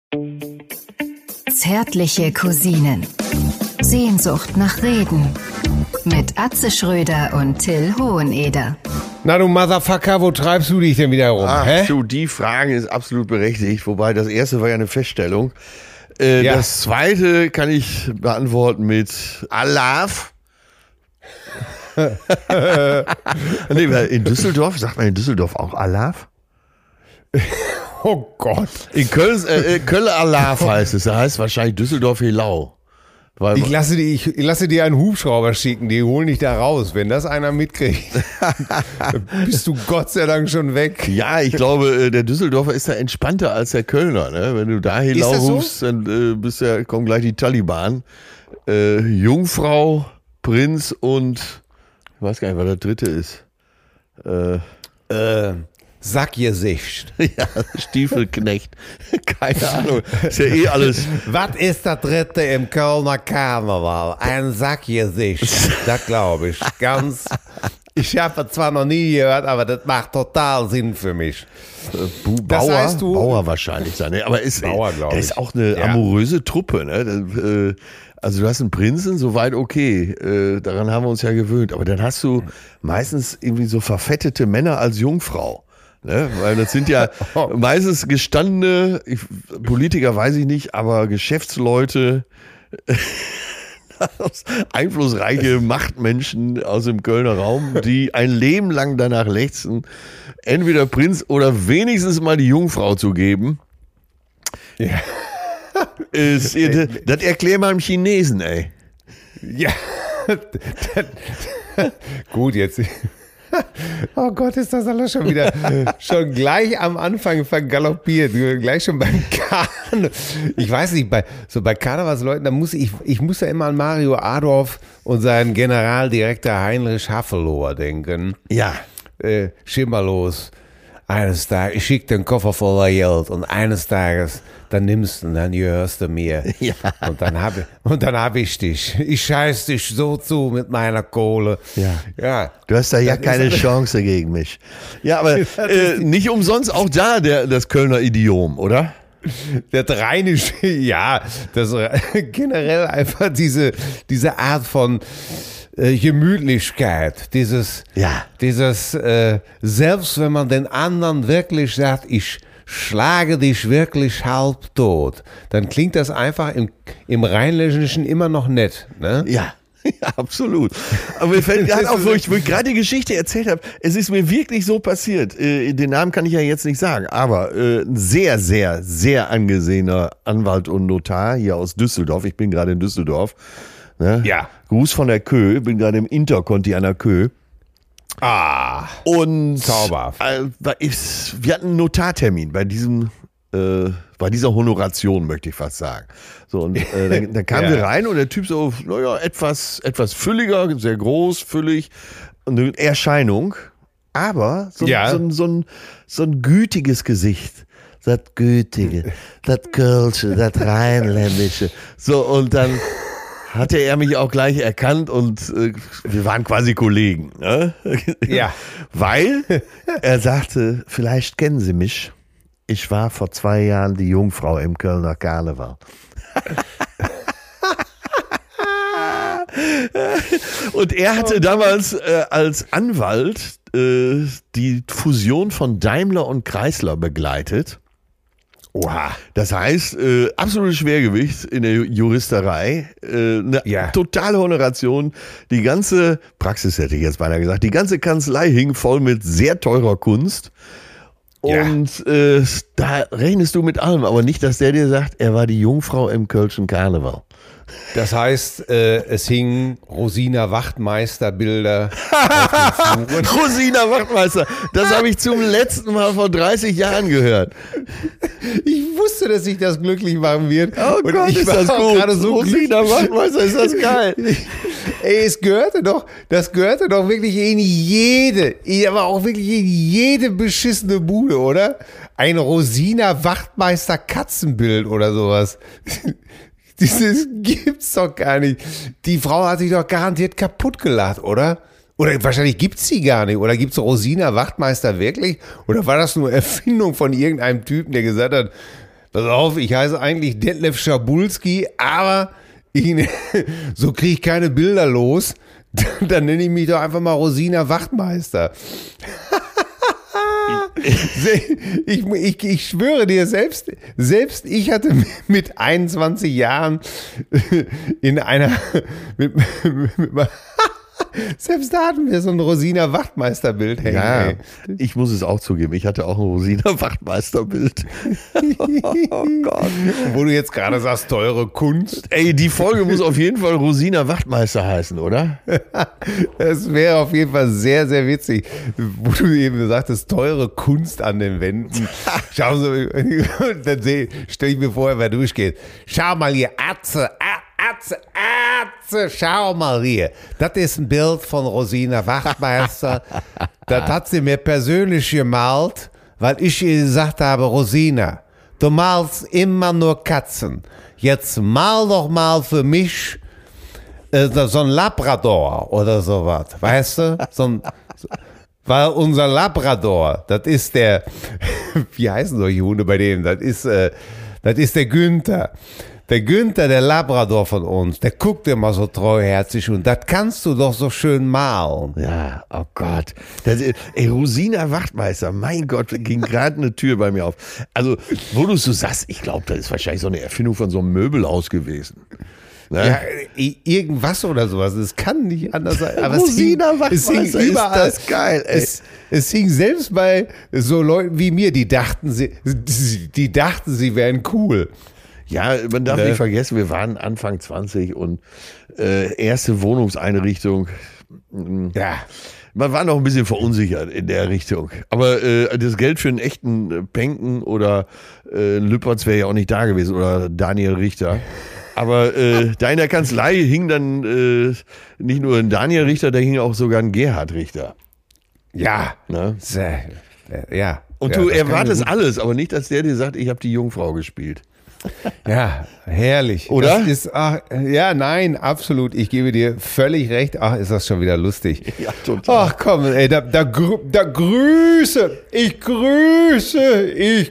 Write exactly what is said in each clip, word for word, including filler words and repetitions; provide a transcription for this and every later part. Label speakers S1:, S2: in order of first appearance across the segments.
S1: Zärtliche Cousinen. Sehnsucht nach Reden. Mit Atze Schröder und Till Hoheneder.
S2: Na du Motherfucker, wo treibst du dich denn wieder rum?
S3: Ach
S2: hä?
S3: du, die Frage ist absolut berechtigt. Wobei das erste war ja eine Feststellung. Äh,
S2: Ja.
S3: Das zweite kann ich beantworten mit Alaf. Nee, in Düsseldorf, sagt man in Düsseldorf auch Alaf?
S2: Oh Gott.
S3: In Köln, äh, Köln Alaf heißt es. Das heißt wahrscheinlich Düsseldorf Helau. Weil,
S2: Ich lasse, die, ich lasse dir einen Hubschrauber schicken, die holen dich da raus. Wenn das einer mitkriegt, bist du Gott sei Dank schon weg.
S3: ja, ich glaube, der Düsseldorfer ist da entspannter als der Kölner. Ne? Wenn du da Helau
S2: das so?
S3: rufst, dann äh, bist ja, kommen gleich die Taliban. Äh, Jungfrau, Prinz und ich weiß gar nicht, was der dritte ist. Äh,
S2: Äh, Sackgesicht.
S3: ja, Stiefelknecht. Keine Ahnung. Ist ja eh alles.
S2: Was ist das dritte im Kölner Karneval? Ein Sackgesicht. Das glaube ich. Ganz. Ich habe es zwar noch nie gehört, aber das macht total Sinn für mich.
S3: Bu
S2: Das
S3: Bauer,
S2: heißt, du-
S3: Bauer wahrscheinlich sein. Ne? Aber ist,
S2: Bauer, glaub
S3: das
S2: ich.
S3: ist auch eine
S2: Ja.
S3: amoröse Truppe. Ne? Das, äh, also du hast einen Prinzen, soweit okay. Äh, daran haben wir uns ja gewöhnt. Aber dann hast du meistens irgendwie so verfettete Männer als Jungfrau. Ne? Weil das sind ja meistens gestandene, ich, Politiker weiß ich nicht, aber Geschäftsleute, einflussreiche Machtmenschen aus dem Kölner Raum, die ein Leben lang danach lechzen, entweder Prinz oder wenigstens mal die Jungfrau zu geben.
S2: Ja.
S3: Ist, das erklär mal dem Chinesen, ey.
S2: Ja. Gut, jetzt. Oh Gott, ist das alles schon wieder schon gleich am Anfang vergaloppiert. Gleich schon beim Karneval. Ich weiß nicht, bei, so bei Karnevalsleuten, da muss ich, ich muss ja immer an Mario Adorf und seinen Generaldirektor Heinrich Haffelohr denken.
S3: Ja.
S2: Äh, schimmerlos. Eines Tages, ich schick den Koffer voller Geld und eines Tages, dann nimmst du und dann gehörst du mir.
S3: Ja.
S2: Und dann habe und dann hab ich dich. Ich scheiß dich so zu mit meiner Kohle.
S3: Ja.
S2: Ja.
S3: Du hast da ja
S2: Das
S3: keine
S2: ist-
S3: Chance gegen mich. Ja, aber äh, nicht umsonst auch da der, das Kölner Idiom, oder?
S2: Das rheinische, ja, das generell einfach diese, diese Art von äh, Gemütlichkeit, dieses,
S3: Ja.
S2: dieses, äh, selbst wenn man den anderen wirklich sagt, ich schlage dich wirklich halbtot, dann klingt das einfach im, im Rheinländischen immer noch nett, ne?
S3: Ja. Ja, absolut. Aber mir fällt gerade auf, wo ich, wo ich gerade die Geschichte erzählt habe, es ist mir wirklich so passiert. Äh, den Namen kann ich ja jetzt nicht sagen, aber äh, ein sehr, sehr, sehr angesehener Anwalt und Notar hier aus Düsseldorf. Ich bin gerade in Düsseldorf. Ne?
S2: Ja.
S3: Gruß von der Kö, bin gerade im Interconti an der Kö.
S2: Ah,
S3: Und
S2: Zauberhaft.
S3: äh, war- ist- wir hatten einen Notartermin bei diesem, äh, bei dieser Honoration, möchte ich fast sagen. So, und äh, dann, dann kamen
S2: Ja.
S3: wir rein und der Typ so, naja, etwas, etwas fülliger, sehr groß, füllig, eine Erscheinung, aber so,
S2: Ja.
S3: so, ein- so, ein, so ein gütiges Gesicht. Das Gütige, das Kölsche, das Rheinländische. So, und dann hatte er mich auch gleich erkannt und äh, wir waren quasi Kollegen. Ne?
S2: Ja.
S3: Weil er sagte, vielleicht kennen Sie mich. Ich war vor zwei Jahren die Jungfrau im Kölner Karneval. Und er hatte damals äh, als Anwalt äh, die Fusion von Daimler und Chrysler begleitet. Oha. Das heißt, äh, absolutes Schwergewicht in der Juristerei, äh, eine
S2: Ja.
S3: totale Honoration. Die ganze Praxis, hätte ich jetzt beinahe gesagt, die ganze Kanzlei hing voll mit sehr teurer Kunst.
S2: Ja.
S3: Und äh, da rechnest du mit allem, aber nicht, dass der dir sagt, er war die Jungfrau im Kölschen Karneval.
S2: Das heißt, äh, es hingen Rosina Wachtmeister-Bilder auf den Fluren.
S3: Rosina Wachtmeister, das habe ich zum letzten Mal vor dreißig Jahren gehört.
S2: Ich wusste, dass sich das glücklich machen wird.
S3: Oh
S2: Und
S3: Gott,
S2: ich
S3: ist
S2: war
S3: das
S2: auch
S3: gut.
S2: gerade so glücklich.
S3: Rosina Wachtmeister, ist das geil.
S2: Ey, es gehörte doch, das gehörte doch wirklich in jede, aber auch wirklich in jede beschissene Bude, oder? Ein Rosina Wachtmeister Katzenbild oder sowas. Dieses gibt's doch gar nicht. Die Frau hat sich doch garantiert kaputt gelacht, oder? Oder wahrscheinlich gibt's sie gar nicht. Oder gibt's Rosina Wachtmeister wirklich? Oder war das nur Erfindung von irgendeinem Typen, der gesagt hat, pass auf, ich heiße eigentlich Detlef Schabulski, aber ich, so kriege ich keine Bilder los. Dann nenne ich mich doch einfach mal Rosina Wachtmeister. ich, ich, ich schwöre dir, selbst, selbst ich hatte mit einundzwanzig Jahren in einer, mit, mit, mit, selbst da hatten wir so ein Rosina Wachtmeister-Bild hängen.
S3: Ja,
S2: ey.
S3: ich muss es auch zugeben, ich hatte auch ein Rosina Wachtmeister-Bild. Oh Gott.
S2: Wo du jetzt gerade sagst, teure Kunst.
S3: Ey, die Folge muss auf jeden Fall Rosina Wachtmeister heißen, oder?
S2: Das wäre auf jeden Fall sehr, sehr witzig, wo du eben sagtest, teure Kunst an den Wänden. Schau so, dann stelle ich mir vor, wer durchgeht. Schau mal hier, Atze, Atze, Atze, schau mal hier. Das ist ein Bild von Rosina Wachtmeister. Das hat sie mir persönlich gemalt, weil ich ihr gesagt habe, Rosina, du malst immer nur Katzen. Jetzt mal doch mal für mich äh, so ein Labrador oder sowas, weißt du? So ein, so, weil unser Labrador, das ist der, wie heißen solche Hunde bei dem? Das ist, äh, das ist der Günther. Der Günther, der Labrador von uns, der guckt immer so treuherzig und das kannst du doch so schön malen.
S3: Ja, oh Gott. Das, ey, Rosina Wachtmeister, mein Gott, ging gerade eine Tür bei mir auf. Also, wo du es so sagst, ich glaube, das ist wahrscheinlich so eine Erfindung von so einem Möbelhaus gewesen. Ne?
S2: Ja, irgendwas oder sowas. Es kann nicht anders sein. Aber
S3: Rosina
S2: es hing, es hing überall.
S3: Ist das geil, ey.
S2: Es, es hing selbst bei so Leuten wie mir, die dachten, sie, die dachten, sie wären cool.
S3: Ja, man darf
S2: Ne?
S3: nicht vergessen, wir waren Anfang zwanzig und äh, erste Wohnungseinrichtung.
S2: Ja.
S3: Man war noch ein bisschen verunsichert in der Richtung. Aber äh, das Geld für einen echten Penken oder äh, Lüppertz wäre ja auch nicht da gewesen oder Daniel Richter. Aber äh, da in der Kanzlei hing dann äh, nicht nur ein Daniel Richter, da hing auch sogar ein Gerhard Richter.
S2: Ja.
S3: Ne?
S2: Sehr, ja.
S3: Und
S2: ja,
S3: du
S2: das kann
S3: erwartest
S2: mir-
S3: alles, aber nicht, dass der dir sagt, ich habe die Jungfrau gespielt.
S2: Ja, herrlich.
S3: Oder?
S2: Das ist, ach, ja, nein, absolut. Ich gebe dir völlig recht. Ach, ist das schon wieder lustig.
S3: Ja, total.
S2: Ach komm, ey, da, da, grü- da grüße, ich grüße, ich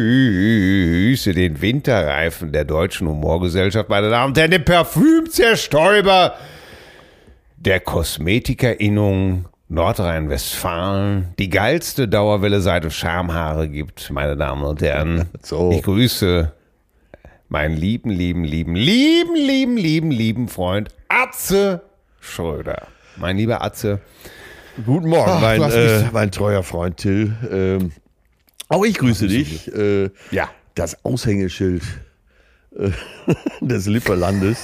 S2: grüße den Winterreifen der Deutschen Humorgesellschaft, meine Damen und Herren, den Parfümzerstäuber der KosmetikerInnung Nordrhein-Westfalen, die geilste Dauerwelle, seit es Schamhaare gibt, meine Damen und Herren.
S3: So.
S2: Ich grüße meinen lieben, lieben, lieben, lieben, lieben, lieben, lieben Freund Atze Schröder. Mein lieber Atze.
S3: Guten Morgen,
S2: Ach,
S3: mein,
S2: du hast
S3: äh,
S2: mich-
S3: mein treuer Freund Till. Ähm, auch ich grüße dich. Äh,
S2: Ja.
S3: Das Aushängeschild äh, des Lipperlandes.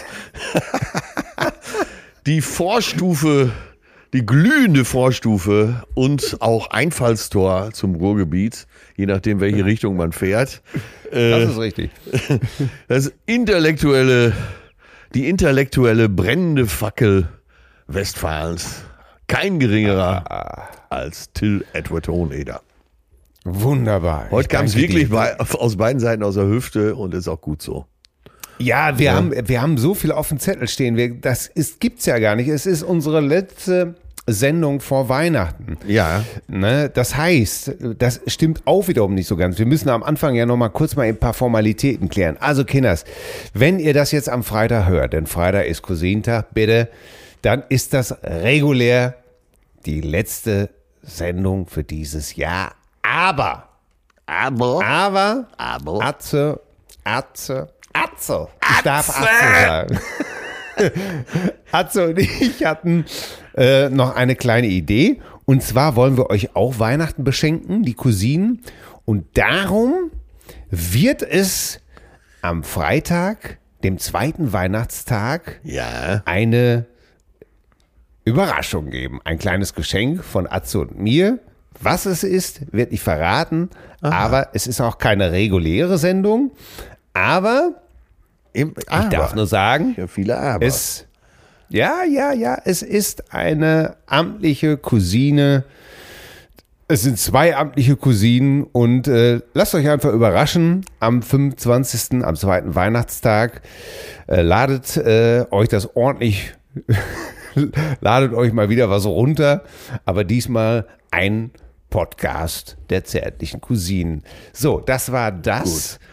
S3: Die Vorstufe, die glühende Vorstufe und auch Einfallstor zum Ruhrgebiet, je nachdem, welche Richtung man fährt. Äh,
S2: Das ist richtig.
S3: Das intellektuelle, die intellektuelle brennende Fackel Westfalens. Kein geringerer als Till Edward Hoheneder.
S2: Wunderbar.
S3: Heute
S2: Ich
S3: kam es
S2: danke
S3: wirklich
S2: dir.
S3: bei, aus beiden Seiten aus der Hüfte und ist auch gut so.
S2: Ja, wir, Haben, wir haben so viel auf dem Zettel stehen. Wir, das ist, gibt's ja gar nicht. Es ist unsere letzte Sendung vor Weihnachten.
S3: Ja.
S2: Ne, das heißt, das stimmt auch wiederum nicht so ganz. Wir müssen am Anfang ja noch mal kurz mal ein paar Formalitäten klären. Also Kinders, wenn ihr das jetzt am Freitag hört, denn Freitag ist Cousintag, bitte, dann ist das regulär die letzte Sendung für dieses Jahr. Aber,
S3: Aber,
S2: aber,
S3: aber,
S2: Atze, Atze, Atze, ich darf Atze sagen. Atze und ich hatten äh, noch eine kleine Idee. Und zwar wollen wir euch auch Weihnachten beschenken, die Cousinen. Und darum wird es am Freitag, dem zweiten Weihnachtstag,
S3: ja,
S2: eine Überraschung geben. Ein kleines Geschenk von Atze und mir. Was es ist, wird nicht verraten. Aber es ist auch keine reguläre Sendung. Aber
S3: Im,
S2: ich darf nur sagen,
S3: ja, viele Aber.
S2: es, ja, ja, ja, es ist eine amtliche Cousine. Es sind zwei amtliche Cousinen und äh, lasst euch einfach überraschen. Am fünfundzwanzigsten, am zweiten Weihnachtstag, äh, ladet äh, euch das ordentlich, ladet euch mal wieder was runter, aber diesmal ein Podcast der zärtlichen Cousinen. So, das war das.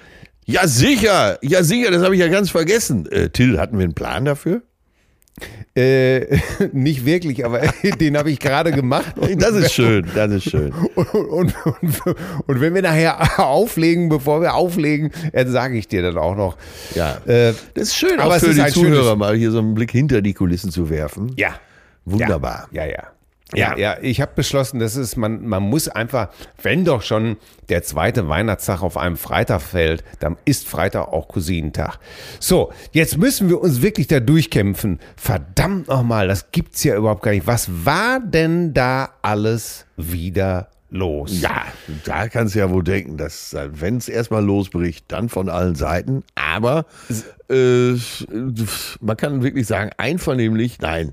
S3: Ja, sicher. Ja, sicher. Das habe ich ja ganz vergessen. Äh, Till, hatten wir einen Plan dafür?
S2: Äh, nicht wirklich, aber den habe ich gerade gemacht.
S3: Das ist schön, das ist schön.
S2: Und, und, und, und wenn wir nachher auflegen, bevor wir auflegen, dann sage ich dir dann auch noch.
S3: Ja,
S2: äh,
S3: das ist schön,
S2: aber
S3: auch für
S2: es ist
S3: die
S2: ein
S3: Zuhörer
S2: schönes,
S3: mal hier so einen Blick hinter die Kulissen zu werfen.
S2: Ja.
S3: Wunderbar.
S2: Ja, ja. ja. Ja, ja, ich habe beschlossen, das ist, man, man muss einfach, wenn doch schon der zweite Weihnachtstag auf einem Freitag fällt, dann ist Freitag auch Cousinentag. So, jetzt müssen wir uns wirklich da durchkämpfen. Verdammt nochmal, das gibt's ja überhaupt gar nicht. Was war denn da alles wieder los?
S3: Ja, da kannst du ja wohl denken, dass wenn es erstmal losbricht, dann von allen Seiten. Aber äh, man kann wirklich sagen, einvernehmlich, nein.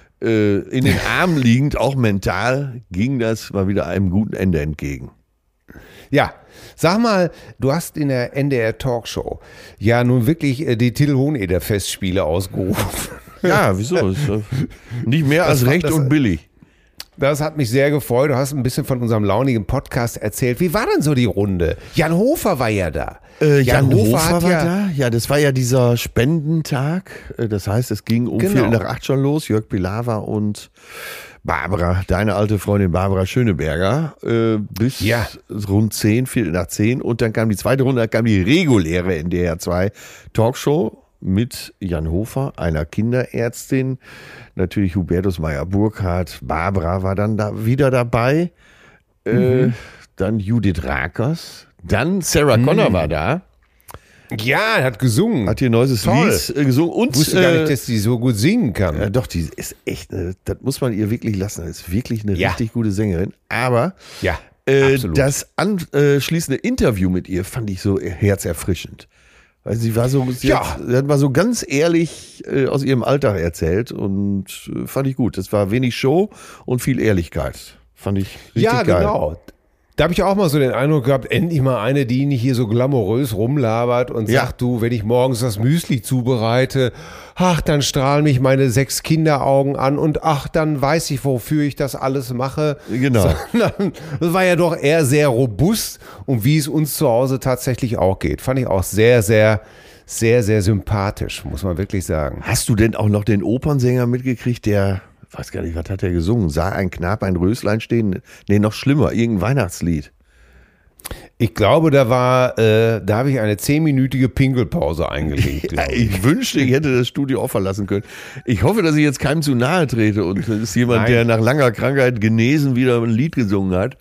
S3: In den Armen liegend, auch mental, ging das mal wieder einem guten Ende entgegen.
S2: Ja, sag mal, du hast in der N D R Talkshow ja nun wirklich die Till Hoheneder Festspiele ausgerufen.
S3: Ja, wieso? Nicht mehr als
S2: das,
S3: recht
S2: das,
S3: und billig.
S2: Das hat mich sehr gefreut. Du hast ein bisschen von unserem launigen Podcast erzählt. Wie war denn so die Runde? Jan Hofer war ja da.
S3: Äh, Jan, Jan Hofer,
S2: Hofer
S3: war
S2: ja
S3: da. Ja, das war ja dieser Spendentag. Das heißt, es ging um
S2: genau.
S3: Viertel nach acht schon los. Jörg Pilawa und Barbara, deine alte Freundin Barbara Schöneberger, äh, bis
S2: ja.
S3: rund zehn, Viertel nach zehn. Und dann kam die zweite Runde, dann kam die reguläre N D R zwei Talkshow mit Jan Hofer, einer Kinderärztin, natürlich Hubertus Meyer-Burkhardt, Barbara war dann da wieder dabei, mhm. äh, dann Judith Rakers, dann Sarah mhm. Connor war da.
S2: Ja, er hat gesungen.
S3: Hat ihr neues
S2: Toll.
S3: Lied äh, gesungen. Und,
S2: ich wusste gar nicht, dass die so gut singen kann.
S3: Ja, doch, die ist echt, äh, das muss man ihr wirklich lassen. Das ist wirklich eine
S2: ja.
S3: richtig gute Sängerin. Aber
S2: ja,
S3: äh, das anschließende Interview mit ihr fand ich so herzerfrischend. Weil sie war so, sie,
S2: ja.
S3: hat, sie hat mal so ganz ehrlich äh, aus ihrem Alltag erzählt und äh, fand ich gut. Das war wenig Show und viel Ehrlichkeit. Fand ich richtig
S2: ja,
S3: geil.
S2: Ja, genau. Da habe ich auch mal so den Eindruck gehabt, endlich mal eine, die nicht hier so glamourös rumlabert und
S3: ja.
S2: sagt, du, wenn ich morgens das Müsli zubereite, ach, dann strahlen mich meine sechs Kinderaugen an und ach, dann weiß ich, wofür ich das alles mache.
S3: Genau.
S2: Sondern, das war ja doch eher sehr robust und wie es uns zu Hause tatsächlich auch geht. Fand ich auch sehr, sehr, sehr, sehr sympathisch, muss man wirklich sagen.
S3: Hast du denn auch noch den Opernsänger mitgekriegt, der... Ich weiß gar nicht, was hat er gesungen? Sah ein Knab ein Röslein stehen? Nee, noch schlimmer, irgendein Weihnachtslied.
S2: Ich glaube, da war, äh, da habe ich eine zehnminütige Pinkelpause eingelegt.
S3: Ja, ich wünschte, ich hätte das Studio auch verlassen können. Ich hoffe, dass ich jetzt keinem zu nahe trete und es ist jemand, Nein. der nach langer Krankheit genesen wieder ein Lied gesungen hat.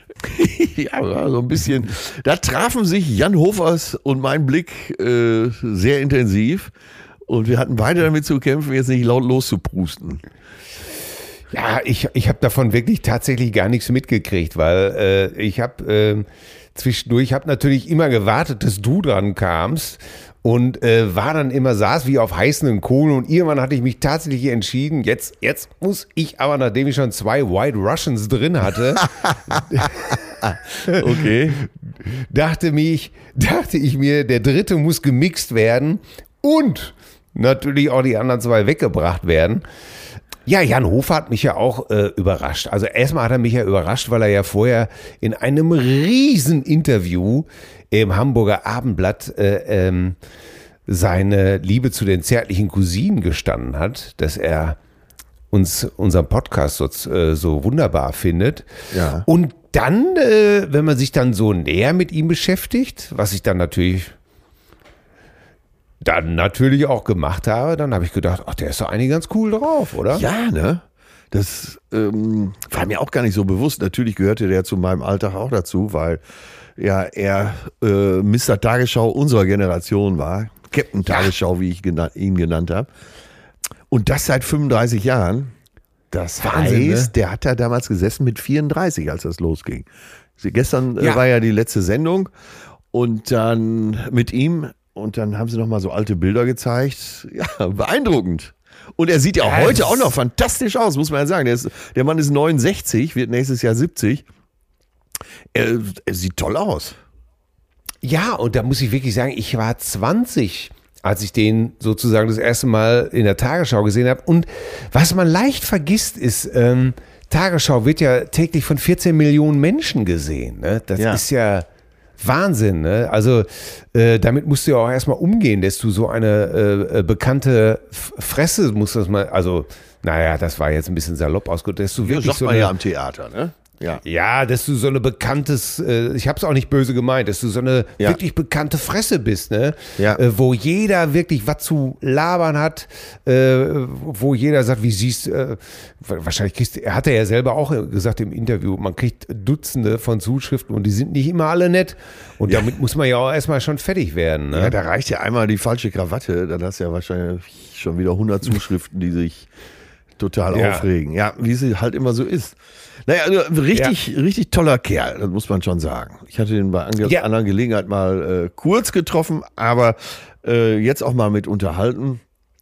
S3: Ja, so ein bisschen. Da trafen sich Jan Hofers und mein Blick äh, sehr intensiv und wir hatten beide damit zu kämpfen, jetzt nicht laut loszuprusten.
S2: Ja, ich, ich habe davon wirklich tatsächlich gar nichts mitgekriegt, weil äh, ich habe äh, zwischendurch, habe natürlich immer gewartet, dass du dran kamst und äh, war dann immer, saß wie auf heißen Kohlen und irgendwann hatte ich mich tatsächlich entschieden, jetzt, jetzt muss ich aber, nachdem ich schon zwei White Russians drin hatte,
S3: okay,
S2: dachte mich, dachte ich mir, der dritte muss gemixt werden und natürlich auch die anderen zwei weggebracht werden. Ja, Jan Hofer hat mich ja auch äh, überrascht. Also erstmal hat er mich ja überrascht, weil er ja vorher in einem riesen Interview im Hamburger Abendblatt äh, ähm, seine Liebe zu den zärtlichen Cousinen gestanden hat, dass er uns unseren Podcast so, äh, so wunderbar findet.
S3: Ja.
S2: Und dann, äh, wenn man sich dann so näher mit ihm beschäftigt, was ich dann natürlich... dann natürlich auch gemacht habe, dann habe ich gedacht, ach, der ist doch eigentlich ganz cool drauf, oder?
S3: Ja, ne? Das ähm, war mir auch gar nicht so bewusst. Natürlich gehörte der zu meinem Alltag auch dazu, weil ja er äh, Mister Tagesschau unserer Generation war. Captain ja. Tagesschau, wie ich gena- ihn genannt habe. Und das seit fünfunddreißig Jahren. Das
S2: Wahnsinn,
S3: heißt,
S2: ne?
S3: der hat da damals gesessen mit vierunddreißig, als das losging. Gestern
S2: ja.
S3: äh, war ja die letzte Sendung und dann mit ihm. Und dann haben sie noch mal so alte Bilder gezeigt. Ja, beeindruckend. Und er sieht ja
S2: ja,
S3: heute auch noch fantastisch aus, muss man ja sagen. Der, ist, der Mann ist neunundsechzig, wird nächstes Jahr siebzig. Er, er sieht toll aus.
S2: Ja, und da muss ich wirklich sagen, ich war zwanzig, als ich den sozusagen das erste Mal in der Tagesschau gesehen habe. Und was man leicht vergisst ist, ähm, Tagesschau wird ja täglich von vierzehn Millionen Menschen gesehen. Ne? Das
S3: ja.
S2: ist ja... Wahnsinn, ne? Also äh, damit musst du ja auch erstmal umgehen, dass du so eine äh, bekannte F- Fresse musst das mal, also naja, das war jetzt ein bisschen salopp ausgedrückt, dass du
S3: Ja,
S2: wirklich
S3: sagt
S2: so
S3: man
S2: eine,
S3: ja am Theater, ne? Ja.
S2: ja, dass du so eine bekanntes, äh, ich habe es auch nicht böse gemeint, dass du so eine
S3: Ja.
S2: wirklich bekannte Fresse bist, ne?
S3: Ja.
S2: Äh, wo jeder wirklich was zu labern hat, äh, wo jeder sagt, wie siehst äh, wahrscheinlich kriegst du, hat er ja selber auch gesagt im Interview, man kriegt Dutzende von Zuschriften und die sind nicht immer alle nett und
S3: Ja.
S2: damit muss man ja auch erstmal schon fertig werden, ne?
S3: Ja, da reicht ja einmal die falsche Krawatte, dann hast du ja wahrscheinlich schon wieder hundert Zuschriften, die sich total
S2: Ja.
S3: aufregen. Ja, wie es halt immer so ist. Naja, also richtig, richtig toller Kerl, das muss man schon sagen. Ich hatte ihn bei einer
S2: Ja.
S3: anderen Gelegenheit mal äh, kurz getroffen, aber äh, jetzt auch mal mit unterhalten.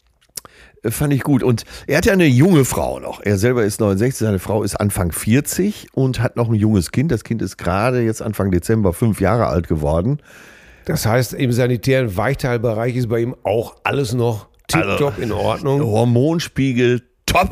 S3: Äh, fand ich gut. Und er hat ja eine junge Frau noch. Er selber ist neunundsechzig, seine Frau ist Anfang vierzig und hat noch ein junges Kind. Das Kind ist gerade jetzt Anfang Dezember fünf Jahre alt geworden.
S2: Das heißt, im sanitären Weichteilbereich ist bei ihm auch alles noch tipptopp in Ordnung.
S3: Hormonspiegel top,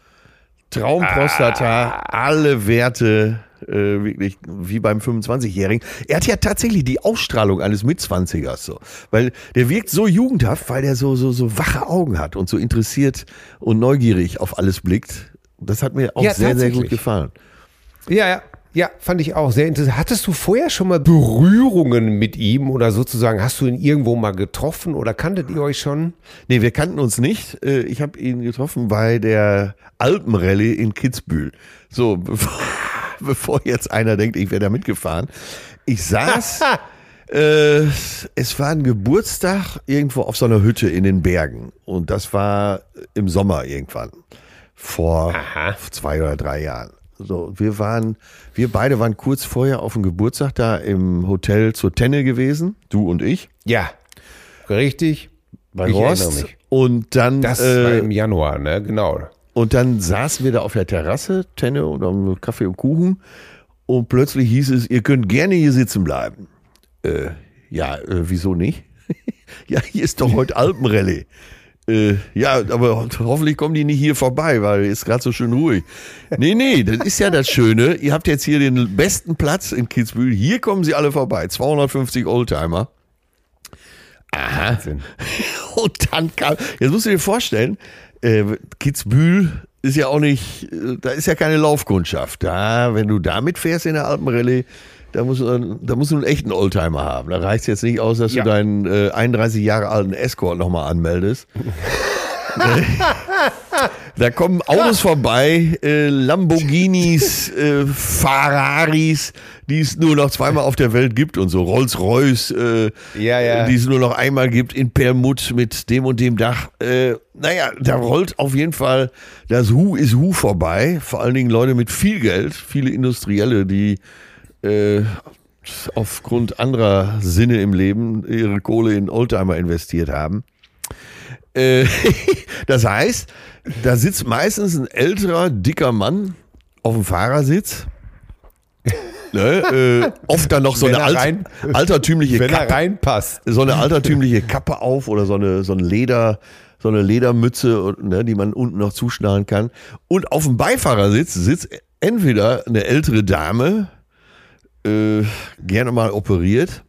S3: Traumprostata, alle Werte äh, wirklich wie beim fünfundzwanzigjährigen. Er hat ja tatsächlich die Ausstrahlung eines Mitzwanzigers so, weil der wirkt so jugendhaft, weil der so so so wache Augen hat und so interessiert und neugierig auf alles blickt. Das hat mir auch
S2: Ja,
S3: sehr sehr gut
S2: tatsächlich.
S3: gefallen.
S2: Ja, ja. Ja, fand ich auch sehr interessant. Hattest du vorher schon mal Berührungen mit ihm oder sozusagen, hast du ihn irgendwo mal getroffen oder kanntet ihr euch schon?
S3: Nee, wir kannten uns nicht. Äh, Ich habe ihn getroffen bei der Alpenrallye in Kitzbühel. So, bevor, bevor jetzt einer denkt, ich wäre da mitgefahren. Ich saß, äh, es war ein Geburtstag irgendwo auf so einer Hütte in den Bergen. Und das war im Sommer irgendwann. Vor
S2: Aha.
S3: zwei oder drei Jahren. So, wir waren, wir beide waren kurz vorher auf dem Geburtstag da im Hotel zur Tenne gewesen. Du und ich.
S2: Ja, richtig.
S3: Bei
S2: Ich
S3: Horst.
S2: erinnere mich.
S3: Und dann,
S2: Das
S3: äh,
S2: war im Januar, ne? Genau.
S3: Und dann saßen wir da auf der Terrasse, Tenne und haben Kaffee und Kuchen. Und plötzlich hieß es, ihr könnt gerne hier sitzen bleiben. Äh, ja, äh, wieso nicht? Ja, hier ist doch heute Alpenrallye. Äh, ja, aber ho- hoffentlich kommen die nicht hier vorbei, weil ist gerade so schön ruhig. Nee, nee, das ist ja das Schöne. Ihr habt jetzt hier den besten Platz in Kitzbühel. Hier kommen sie alle vorbei. zweihundertfünfzig Oldtimer. Aha. Und dann kam, jetzt musst du dir vorstellen, äh, Kitzbühel ist ja auch nicht, äh, da ist ja keine Laufkundschaft. Da, wenn du da mitfährst in der Alpenrallye, da musst du, da musst du einen echten Oldtimer haben. Da reicht es jetzt nicht aus, dass
S2: Ja.
S3: du deinen äh, einunddreißig Jahre alten Escort nochmal anmeldest. Da kommen Autos vorbei, äh, Lamborghinis, äh, Ferraris, die es nur noch zweimal auf der Welt gibt und so, Rolls-Royce, äh,
S2: Ja, ja.
S3: die es nur noch einmal gibt in Permut mit dem und dem Dach. Äh, naja, da rollt auf jeden Fall das Hu ist Hu vorbei. Vor allen Dingen Leute mit viel Geld, viele Industrielle, die äh, aufgrund anderer Sinne im Leben ihre Kohle in Oldtimer investiert haben. Äh, das heißt, da sitzt meistens ein älterer, dicker Mann auf dem Fahrersitz. Ne, äh, oft dann noch so
S2: Wenn
S3: eine
S2: er
S3: alt,
S2: rein-
S3: altertümliche
S2: Wenn er
S3: Kappe,
S2: reinpasst.
S3: so eine altertümliche Kappe auf oder so eine, so ein Leder, so eine Ledermütze, ne, die man unten noch zuschnallen kann. Und auf dem Beifahrersitz sitzt entweder eine ältere Dame, äh, gerne mal operiert.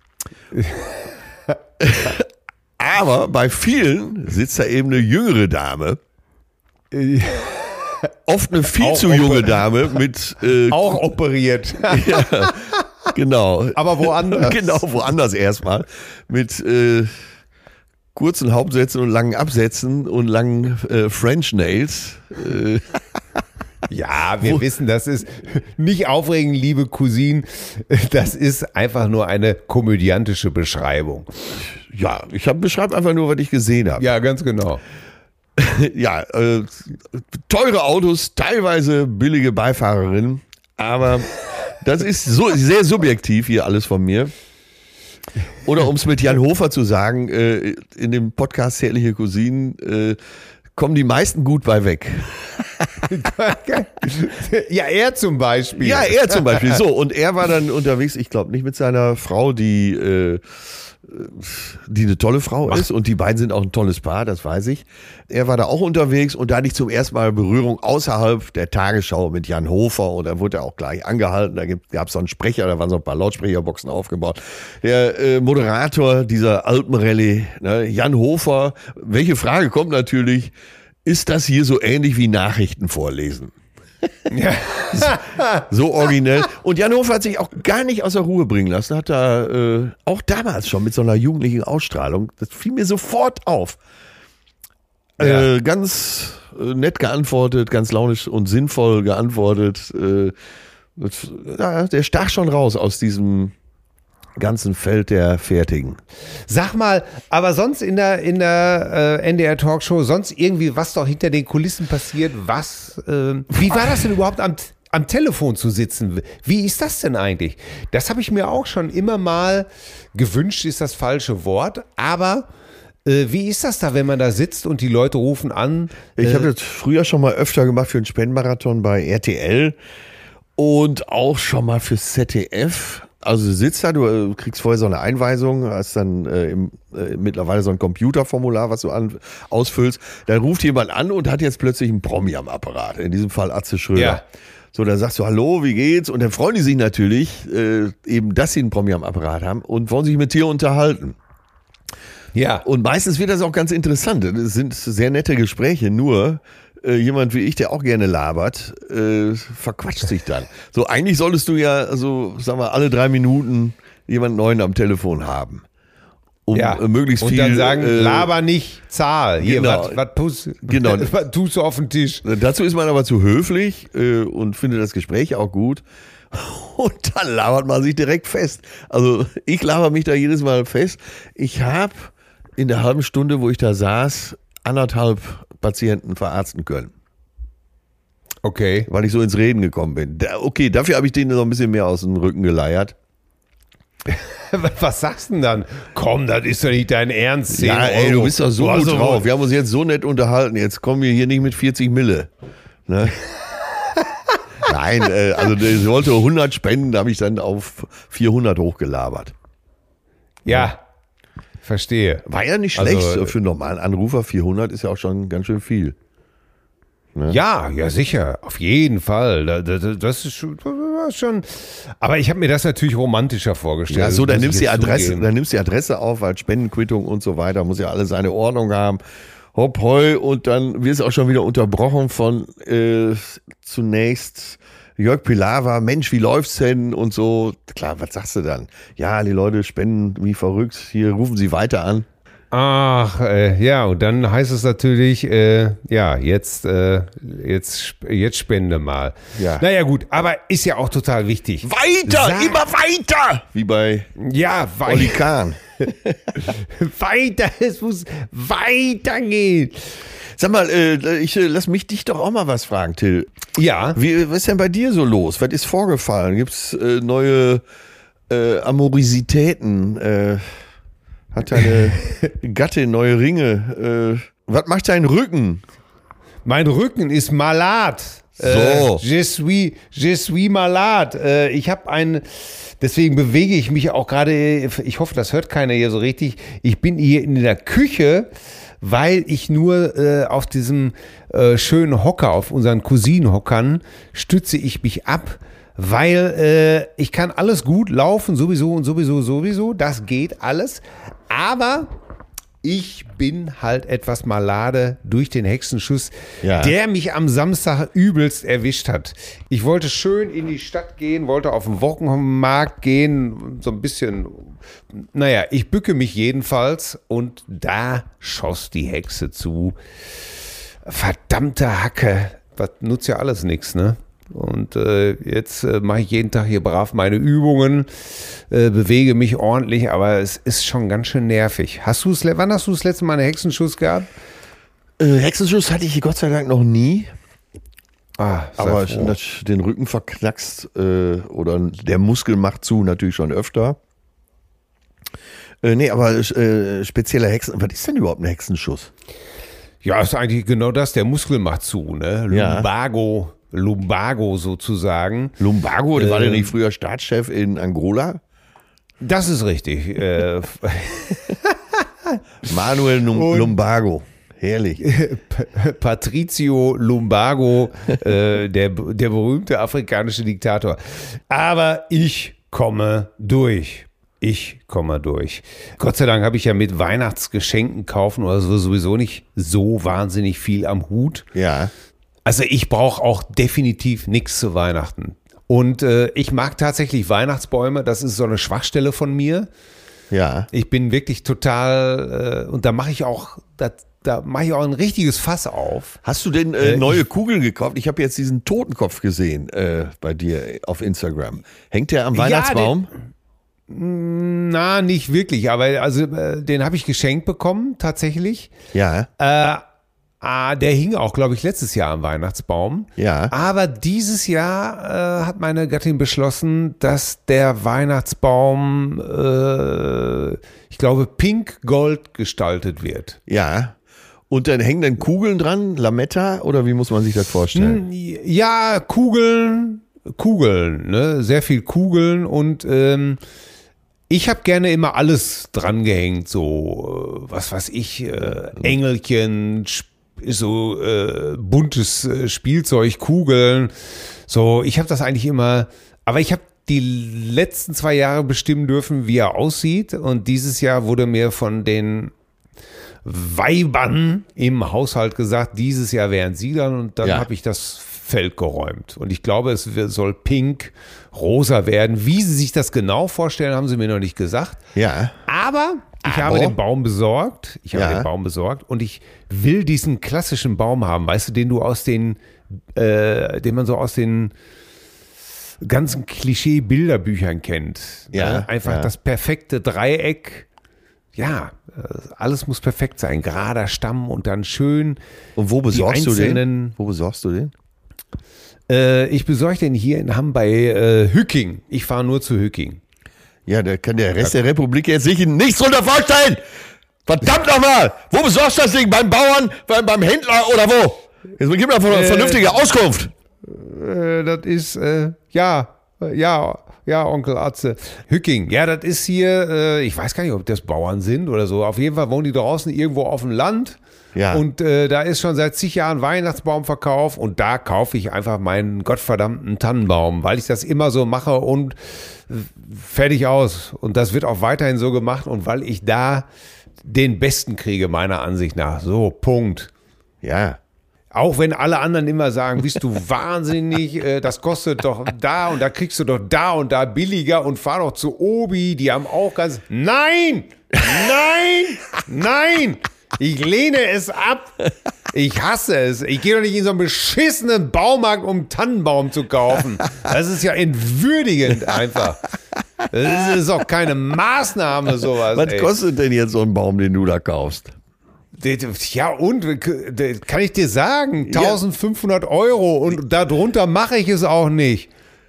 S3: Aber bei vielen sitzt da eben eine jüngere Dame. Oft eine viel
S2: Auch
S3: zu
S2: oper-
S3: junge Dame mit äh,
S2: Auch operiert.
S3: ja, genau.
S2: Aber woanders.
S3: Genau, woanders erstmal. Mit äh, kurzen Hauptsätzen und langen Absätzen und langen äh, French Nails. Äh,
S2: Ja, wir wissen, das ist nicht aufregend, liebe Cousine. Das ist einfach nur eine komödiantische Beschreibung.
S3: ja, ich hab, beschreibe einfach nur, was ich gesehen habe.
S2: Ja, ganz genau.
S3: Ja, äh, teure Autos, teilweise billige Beifahrerinnen, aber das ist so sehr subjektiv hier alles von mir. Oder um es mit Jan Hofer zu sagen, äh, in dem Podcast Zärtliche Cousinen äh, kommen die meisten gut bei weg.
S2: Ja, er zum Beispiel.
S3: Ja, er zum Beispiel. So, und er war dann unterwegs, ich glaube nicht mit seiner Frau, die äh, die eine tolle Frau ist und die beiden sind auch ein tolles Paar, das weiß ich. Er war da auch unterwegs und da hatte ich zum ersten Mal Berührung außerhalb der Tagesschau mit Jan Hofer und da wurde er auch gleich angehalten. Da gab es so einen Sprecher, da waren so ein paar Lautsprecherboxen aufgebaut. Der äh, Moderator dieser Alpenrallye, ne, Jan Hofer, welche Frage kommt natürlich, ist das hier so ähnlich wie Nachrichten vorlesen? Ja. So originell. Und Jan Hofer hat sich auch gar nicht aus der Ruhe bringen lassen. Hat da äh, auch damals schon mit so einer jugendlichen Ausstrahlung, das fiel mir sofort auf. Ja. Äh, ganz äh, nett geantwortet, ganz launisch und sinnvoll geantwortet. Äh, das, ja, der stach schon raus aus diesem ganzen Feld der Fertigen.
S2: Sag mal, aber sonst in der, in der äh, N D R-Talkshow, sonst irgendwie, was doch hinter den Kulissen passiert, was, äh, wie war das denn überhaupt am, am Telefon zu sitzen? Wie ist das denn eigentlich? Das habe ich mir auch schon immer mal gewünscht, ist das falsche Wort, aber äh, wie ist das da, wenn man da sitzt und die Leute rufen an?
S3: Ich
S2: äh,
S3: habe das früher schon mal öfter gemacht für einen Spendenmarathon bei R T L und auch schon mal für Z D F. Also du sitzt da, du äh, kriegst vorher so eine Einweisung, hast dann äh, im, äh, mittlerweile so ein Computerformular, was du an, ausfüllst. Dann ruft jemand an und hat jetzt plötzlich einen Promi am Apparat. In diesem Fall Atze Schröder. Ja. So, dann sagst du, hallo, wie geht's? Und dann freuen die sich natürlich, äh, eben, dass sie einen Promi am Apparat haben und wollen sich mit dir unterhalten. Ja. Und meistens wird das auch ganz interessant. Das sind sehr nette Gespräche, nur äh, jemand wie ich, der auch gerne labert, äh, verquatscht sich dann. So, eigentlich solltest du ja, also, sag mal, alle drei Minuten jemand Neuen am Telefon haben. Um ja. äh, möglichst viel.
S2: Und dann sagen, äh, laber nicht, zahl. Hier,
S3: genau.
S2: was tust,
S3: genau.
S2: tust du auf den Tisch?
S3: Dazu ist man aber zu höflich äh, und findet das Gespräch auch gut. Und dann labert man sich direkt fest. Also ich laber mich da jedes Mal fest. Ich habe in der halben Stunde, wo ich da saß, anderthalb Patienten verarzten können.
S2: Okay.
S3: Weil ich so ins Reden gekommen bin. Da, okay, dafür habe ich denen noch ein bisschen mehr aus dem Rücken geleiert.
S2: Was sagst du denn dann? Komm, das ist doch nicht dein Ernst.
S3: Ja, ey, du bist doch so gut
S2: so
S3: drauf. Wir haben uns jetzt so nett unterhalten. Jetzt kommen wir hier nicht mit vierzig Mille. Ne? Nein, äh, also der wollte hundert spenden, da habe ich dann auf vierhundert hochgelabert.
S2: Ja, verstehe.
S3: War ja nicht schlecht.
S2: Also,
S3: für einen normalen Anrufer vierhundert ist ja auch schon ganz schön viel.
S2: Ne? Ja, ja sicher, auf jeden Fall. Das, das ist schon, das ist schon. Aber ich habe mir das natürlich romantischer vorgestellt.
S3: Ja, so, dann nimmst du die Adresse, dann nimmst die Adresse auf, als Spendenquittung und so weiter. Muss ja alles seine Ordnung haben. Hopp, hoi, und dann wirst du auch schon wieder unterbrochen von äh, zunächst Jörg Pilawa, Mensch, wie läuft's denn und so. Klar, was sagst du dann? Ja, die Leute spenden wie verrückt. Hier rufen sie weiter an.
S2: Ach, äh, ja, und dann heißt es natürlich, äh, ja, jetzt, äh, jetzt, jetzt spende mal. Ja. Naja, gut, aber ist ja auch total wichtig.
S3: Weiter, Sag, immer weiter! Wie bei
S2: ja,
S3: Olli Kahn.
S2: Weiter, es muss weitergehen.
S3: Sag mal, äh, ich äh, lass mich dich doch auch mal was fragen, Till.
S2: Ja.
S3: Wie, was ist denn bei dir so los? Was ist vorgefallen? Gibt's äh, neue äh, Amorisitäten? Äh, Hat deine Gattin neue Ringe? Äh, was macht dein Rücken?
S2: Mein Rücken ist malad.
S3: So.
S2: Äh, je suis, je suis malad. Äh, ich habe ein, deswegen bewege ich mich auch gerade, ich hoffe, das hört keiner hier so richtig. Ich bin hier in der Küche, weil ich nur äh, auf diesem äh, schönen Hocker, auf unseren Cousinenhockern, stütze ich mich ab. Weil äh, ich kann alles gut laufen, sowieso und sowieso, sowieso, das geht alles, aber ich bin halt etwas malade durch den Hexenschuss, ja. der mich am Samstag übelst erwischt hat. Ich wollte schön in die Stadt gehen, wollte auf den Wochenmarkt gehen, so ein bisschen, naja, ich bücke mich jedenfalls und da schoss die Hexe zu. Verdammte Hacke, das nutzt ja alles nichts, ne? Und äh, jetzt äh, mache ich jeden Tag hier brav meine Übungen, äh, bewege mich ordentlich, aber es ist schon ganz schön nervig. Hast du's, wann hast du das letzte Mal einen Hexenschuss gehabt?
S3: Äh, Hexenschuss hatte ich Gott sei Dank noch nie.
S2: Ah,
S3: aber das, den Rücken verknackst äh, oder der Muskel macht zu natürlich schon öfter. Äh, nee, aber äh, spezieller Hexen. Was ist denn überhaupt ein Hexenschuss?
S2: Ja, ist eigentlich genau das. Der Muskel macht zu, ne? Lumbago. Ja. Lumbago sozusagen.
S3: Lumbago, der äh, war der nicht früher Staatschef in Angola?
S2: Das ist richtig. Äh,
S3: Manuel Num- Lumbago. Herrlich.
S2: Patrizio Lumbago, äh, der, der berühmte afrikanische Diktator. Aber ich komme durch. Ich komme durch. Gott sei Dank habe ich ja mit Weihnachtsgeschenken kaufen oder so sowieso nicht so wahnsinnig viel am Hut.
S3: Ja.
S2: Also ich brauche auch definitiv nichts zu Weihnachten. Und äh, ich mag tatsächlich Weihnachtsbäume. Das ist so eine Schwachstelle von mir.
S3: Ja.
S2: Ich bin wirklich total, äh, und da mache ich auch, da, da mache ich auch ein richtiges Fass auf.
S3: Hast du denn äh,
S2: Äh,
S3: neue
S2: ich-
S3: Kugeln gekauft? Ich habe jetzt diesen Totenkopf gesehen äh, bei dir auf Instagram. Hängt der am
S2: Ja,
S3: Weihnachtsbaum?
S2: Na, nicht wirklich, aber also äh, den habe ich geschenkt bekommen, tatsächlich.
S3: Ja.
S2: Äh, ah, der hing auch, glaube ich, letztes Jahr am Weihnachtsbaum.
S3: Ja.
S2: Aber dieses Jahr äh, hat meine Gattin beschlossen, dass der Weihnachtsbaum, äh, ich glaube, pink-gold gestaltet wird.
S3: Ja. Und dann hängen dann Kugeln dran, Lametta, oder wie muss man sich das vorstellen?
S2: Ja, Kugeln, Kugeln, ne? Sehr viel Kugeln und ähm, ich habe gerne immer alles dran gehängt, so, äh, was weiß ich, äh, Engelchen, Sp- so äh, buntes äh, Spielzeug, Kugeln, so, ich habe das eigentlich immer, aber ich habe die letzten zwei Jahre bestimmen dürfen, wie er aussieht und dieses Jahr wurde mir von den Weibern im Haushalt gesagt, dieses Jahr wären sie dann und dann
S3: Ja.
S2: habe ich das Feld geräumt. Und ich glaube, es wird- soll pink, rosa werden. Wie sie sich das genau vorstellen, haben sie mir noch nicht gesagt.
S3: Ja.
S2: Aber ich
S3: Aber?
S2: habe den Baum besorgt. Ich habe
S3: Ja.
S2: den Baum besorgt und ich will diesen klassischen Baum haben, weißt du, den du aus den, äh, den man so aus den ganzen Klischee-Bilderbüchern kennt.
S3: Ja,
S2: Ne? Einfach
S3: ja.
S2: das perfekte Dreieck. Ja, äh, alles muss perfekt sein. Gerader Stamm und dann schön.
S3: Und wo besorgst du den?
S2: einzelnen-
S3: Wo besorgst du den?
S2: Äh, ich besorge den hier in Hamm bei äh, Hücking. Ich fahre nur zu Hücking.
S3: Ja, da kann der Rest der Republik jetzt sich nichts drunter vorstellen. Verdammt nochmal! Wo besorgst du das Ding? Beim Bauern, beim, beim Händler oder wo? Jetzt gib mir eine
S2: Äh,
S3: vernünftige Auskunft.
S2: Äh, das ist, äh, ja, äh, ja, ja, Onkel Atze. Hücking, ja, das ist hier, äh, ich weiß gar nicht, ob das Bauern sind oder so. Auf jeden Fall wohnen die draußen irgendwo auf dem Land.
S3: Ja.
S2: Und äh, da ist schon seit zig Jahren Weihnachtsbaumverkauf und da kaufe ich einfach meinen gottverdammten Tannenbaum, weil ich das immer so mache und äh, fertig aus. Und das wird auch weiterhin so gemacht und weil ich da den Besten kriege, meiner Ansicht nach. So, Punkt.
S3: Ja.
S2: Auch wenn alle anderen immer sagen, bist du wahnsinnig, äh, das kostet doch da und da kriegst du doch da und da billiger und fahr doch zu Obi, die haben auch ganz... Nein! Nein! Nein! Ich lehne es ab. Ich hasse es. Ich gehe doch nicht in so einen beschissenen Baumarkt, um einen Tannenbaum zu kaufen. Das ist ja entwürdigend einfach. Das ist auch keine Maßnahme, sowas.
S3: Was
S2: ey.
S3: kostet denn jetzt so ein Baum, den du da kaufst?
S2: Ja, und kann ich dir sagen, eintausendfünfhundert Euro und darunter mache ich es auch nicht.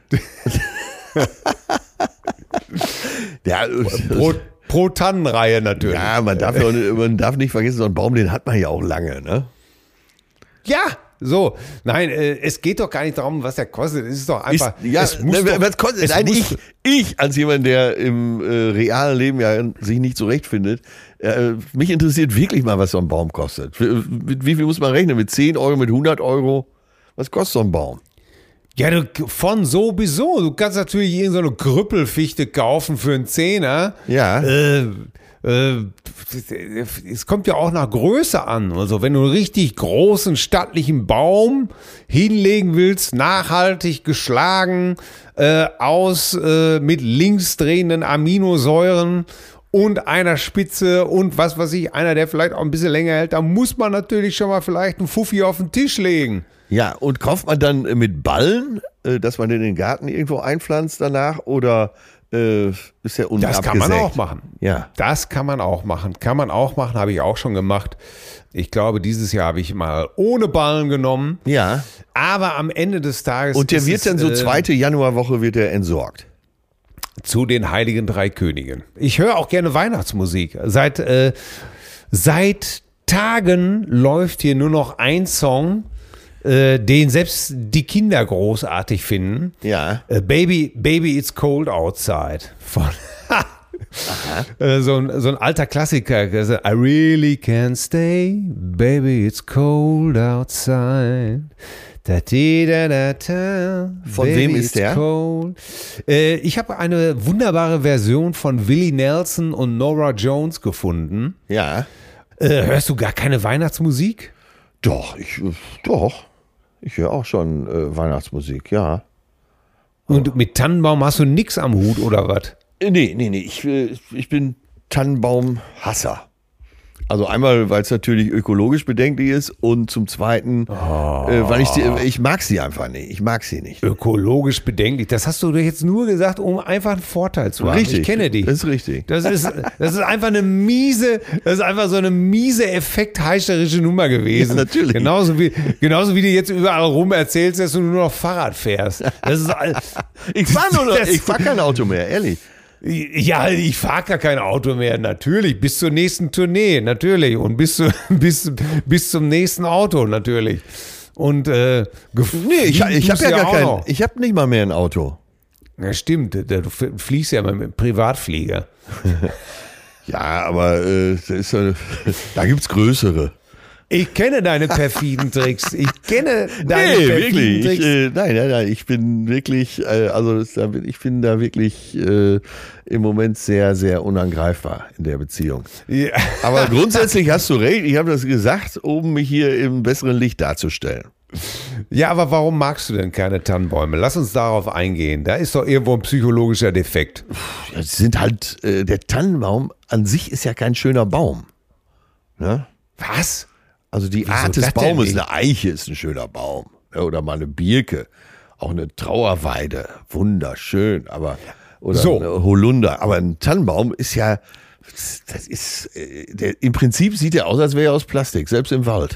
S3: Ja,
S2: Pro, pro Tannenreihe natürlich.
S3: ja man, darf ja, man darf nicht vergessen, so einen Baum, den hat man ja auch lange, ne?
S2: Ja, so. Nein, äh, es geht doch gar nicht darum, was der kostet. Es ist doch einfach.
S3: Ist, ja,
S2: es muss
S3: ne,
S2: doch,
S3: was kostet,
S2: es
S3: nein,
S2: muss,
S3: ich, ich als jemand, der im äh, realen Leben ja sich nicht zurechtfindet, äh, mich interessiert wirklich mal, was so ein Baum kostet. Mit wie viel muss man rechnen? Mit zehn Euro, mit hundert Euro? Was kostet so ein Baum?
S2: Ja, du, von sowieso. Du kannst natürlich irgendeine so Grüppelfichte kaufen für einen Zehner.
S3: Ja.
S2: Äh, äh, es kommt ja auch nach Größe an. Also wenn du einen richtig großen, stattlichen Baum hinlegen willst, nachhaltig geschlagen, äh, aus äh, mit linksdrehenden Aminosäuren und einer Spitze und was weiß ich, einer, der vielleicht auch ein bisschen länger hält, da muss man natürlich schon mal vielleicht einen Fuffi auf den Tisch legen.
S3: Ja, und kauft man dann mit Ballen, äh, dass man den in den Garten irgendwo einpflanzt danach oder äh, ist der unten
S2: Das kann man
S3: abgesägt?
S2: auch machen.
S3: Ja.
S2: Das kann man auch machen. Kann man auch machen, habe ich auch schon gemacht. Ich glaube, dieses Jahr habe ich mal ohne Ballen genommen.
S3: Ja.
S2: Aber am Ende des Tages.
S3: Und der
S2: ist
S3: wird
S2: es,
S3: dann so
S2: äh,
S3: zweite Januarwoche wird der entsorgt.
S2: zu den Heiligen Drei Königen. Ich höre auch gerne Weihnachtsmusik. Seit, äh, seit Tagen läuft hier nur noch ein Song, äh, den selbst die Kinder großartig finden.
S3: Ja.
S2: Äh, Baby, Baby, It's Cold Outside. Von, Äh, so, ein, so ein alter Klassiker. I really can't stay, baby, it's cold outside. Da, da, da, da,
S3: von
S2: baby,
S3: wem ist der?
S2: Cold. Äh, ich habe eine wunderbare Version von Willie Nelson und Nora Jones gefunden.
S3: Ja.
S2: Äh, hörst du gar keine Weihnachtsmusik?
S3: Doch, ich, doch. Ich höre auch schon äh, Weihnachtsmusik, ja.
S2: Und mit Tannenbaum hast du nix am Hut oder was?
S3: Nee, nee, nee, ich, ich bin Tannenbaum-Hasser. Also einmal, weil es natürlich ökologisch bedenklich ist und zum Zweiten, oh. äh, weil ich die, ich mag sie einfach nicht. Ich mag sie nicht.
S2: Ökologisch bedenklich. Das hast du doch jetzt nur gesagt, um einfach einen Vorteil zu haben.
S3: Richtig.
S2: Ich kenne dich.
S3: Das ist richtig.
S2: Das ist, das ist einfach eine miese, das ist einfach so eine miese effektheischerische Nummer gewesen.
S3: Ja, natürlich.
S2: Genauso wie, genauso wie du jetzt überall rum erzählst, dass du nur noch Fahrrad fährst. Das ist,
S3: ich fahre nur noch, ich fahre kein Auto mehr, ehrlich.
S2: Ja, ich fahre gar kein Auto mehr, natürlich, bis zur nächsten Tournee, natürlich, und bis, zu, bis, bis zum nächsten Auto, natürlich. Und, äh,
S3: nee, ich, ich habe ja gar kein, noch. Ich habe nicht mal mehr ein Auto.
S2: Ja, stimmt, du fliegst ja mal mit dem Privatflieger.
S3: Ja, aber äh, das ist, äh, da gibt's größere.
S2: Ich kenne deine perfiden Tricks. Ich kenne deine
S3: nee,
S2: perfiden
S3: wirklich.
S2: Tricks.
S3: Ich, äh, nein, nein, nein. Ich bin wirklich, äh, also ich bin da wirklich äh, im Moment sehr, sehr unangreifbar in der Beziehung.
S2: Ja.
S3: Aber grundsätzlich hast du recht. Ich habe das gesagt, um mich hier im besseren Licht darzustellen.
S2: Ja, aber warum magst du denn keine Tannenbäume? Lass uns darauf eingehen. Da ist doch irgendwo ein psychologischer Defekt.
S3: Ja, es sind halt, äh, der Tannenbaum an sich ist ja kein schöner Baum. Ne?
S2: Was?
S3: Also die
S2: Wieso
S3: Art des
S2: das denn
S3: Baumes,
S2: nicht?
S3: eine Eiche ist ein schöner Baum. Ja, oder mal eine Birke. Auch eine Trauerweide. Wunderschön. Aber, oder
S2: So.
S3: eine Holunder. Aber ein Tannenbaum ist ja, das ist, äh, der, im Prinzip sieht er aus, als wäre er aus Plastik, selbst im Wald.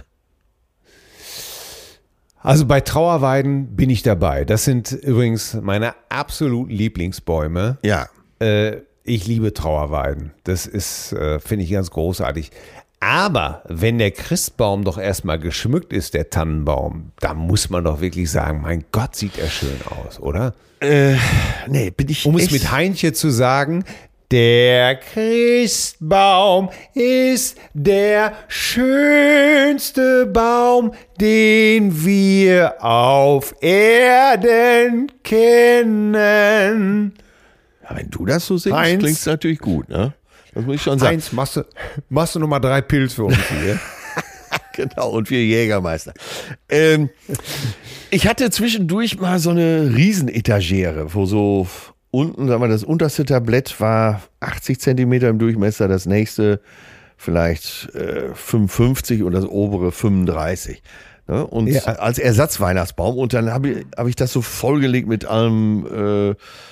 S2: Also bei Trauerweiden bin ich dabei. Das sind übrigens meine absoluten Lieblingsbäume.
S3: Ja.
S2: Äh, ich liebe Trauerweiden. Das ist, äh, finde ich ganz großartig. Aber wenn der Christbaum doch erstmal geschmückt ist, der Tannenbaum, da muss man doch wirklich sagen, mein Gott, sieht er schön aus, oder?
S3: Äh, nee, bin ich
S2: Um
S3: echt,
S2: es mit Heinche zu sagen, der Christbaum ist der schönste Baum, den wir auf Erden kennen.
S3: Ja, wenn du das so singst,
S2: Heinz.
S3: klingt es natürlich gut, ne? Das muss ich schon sagen.
S2: Heinz, machst du, machst du nochmal drei Pilz für uns hier?
S3: Genau, und wir Jägermeister. Ähm, ich hatte zwischendurch mal so eine Riesenetagere, wo so unten, sagen wir, das unterste Tablett war achtzig Zentimeter im Durchmesser, das nächste vielleicht äh, fünfundfünfzig und das obere fünfunddreißig. Ne? Und
S2: Ja.
S3: als Ersatzweihnachtsbaum. Und dann habe ich, hab ich das so vollgelegt mit allem, äh,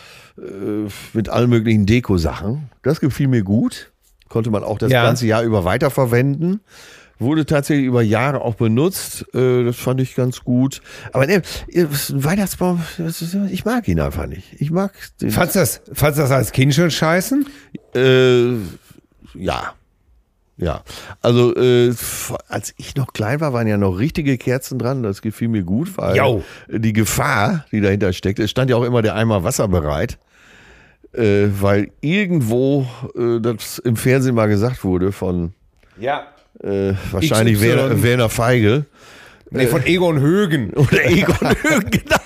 S3: äh, mit allen möglichen Deko-Sachen. Das gefiel mir gut. Konnte man auch das
S2: Ja.
S3: ganze Jahr über weiterverwenden. Wurde tatsächlich über Jahre auch benutzt. Äh, das fand ich ganz gut. Aber ne, ein Weihnachtsbaum, das ist, ich mag ihn einfach nicht. Ich mag den.
S2: Fandst du das, fandst du das als Kind schon scheißen?
S3: Äh, ja. Ja. Also, äh, als ich noch klein war, waren ja noch richtige Kerzen dran. Das gefiel mir gut, weil
S2: Jo.
S3: die Gefahr, die dahinter steckt, es stand ja auch immer der Eimer Wasser bereit. Äh, weil irgendwo äh, das im Fernsehen mal gesagt wurde von
S2: Ja.
S3: Äh, wahrscheinlich
S2: X Y.
S3: Werner, Werner Feigl.
S2: Nee, von Egon Högen.
S3: Oder Egon Högen, genau.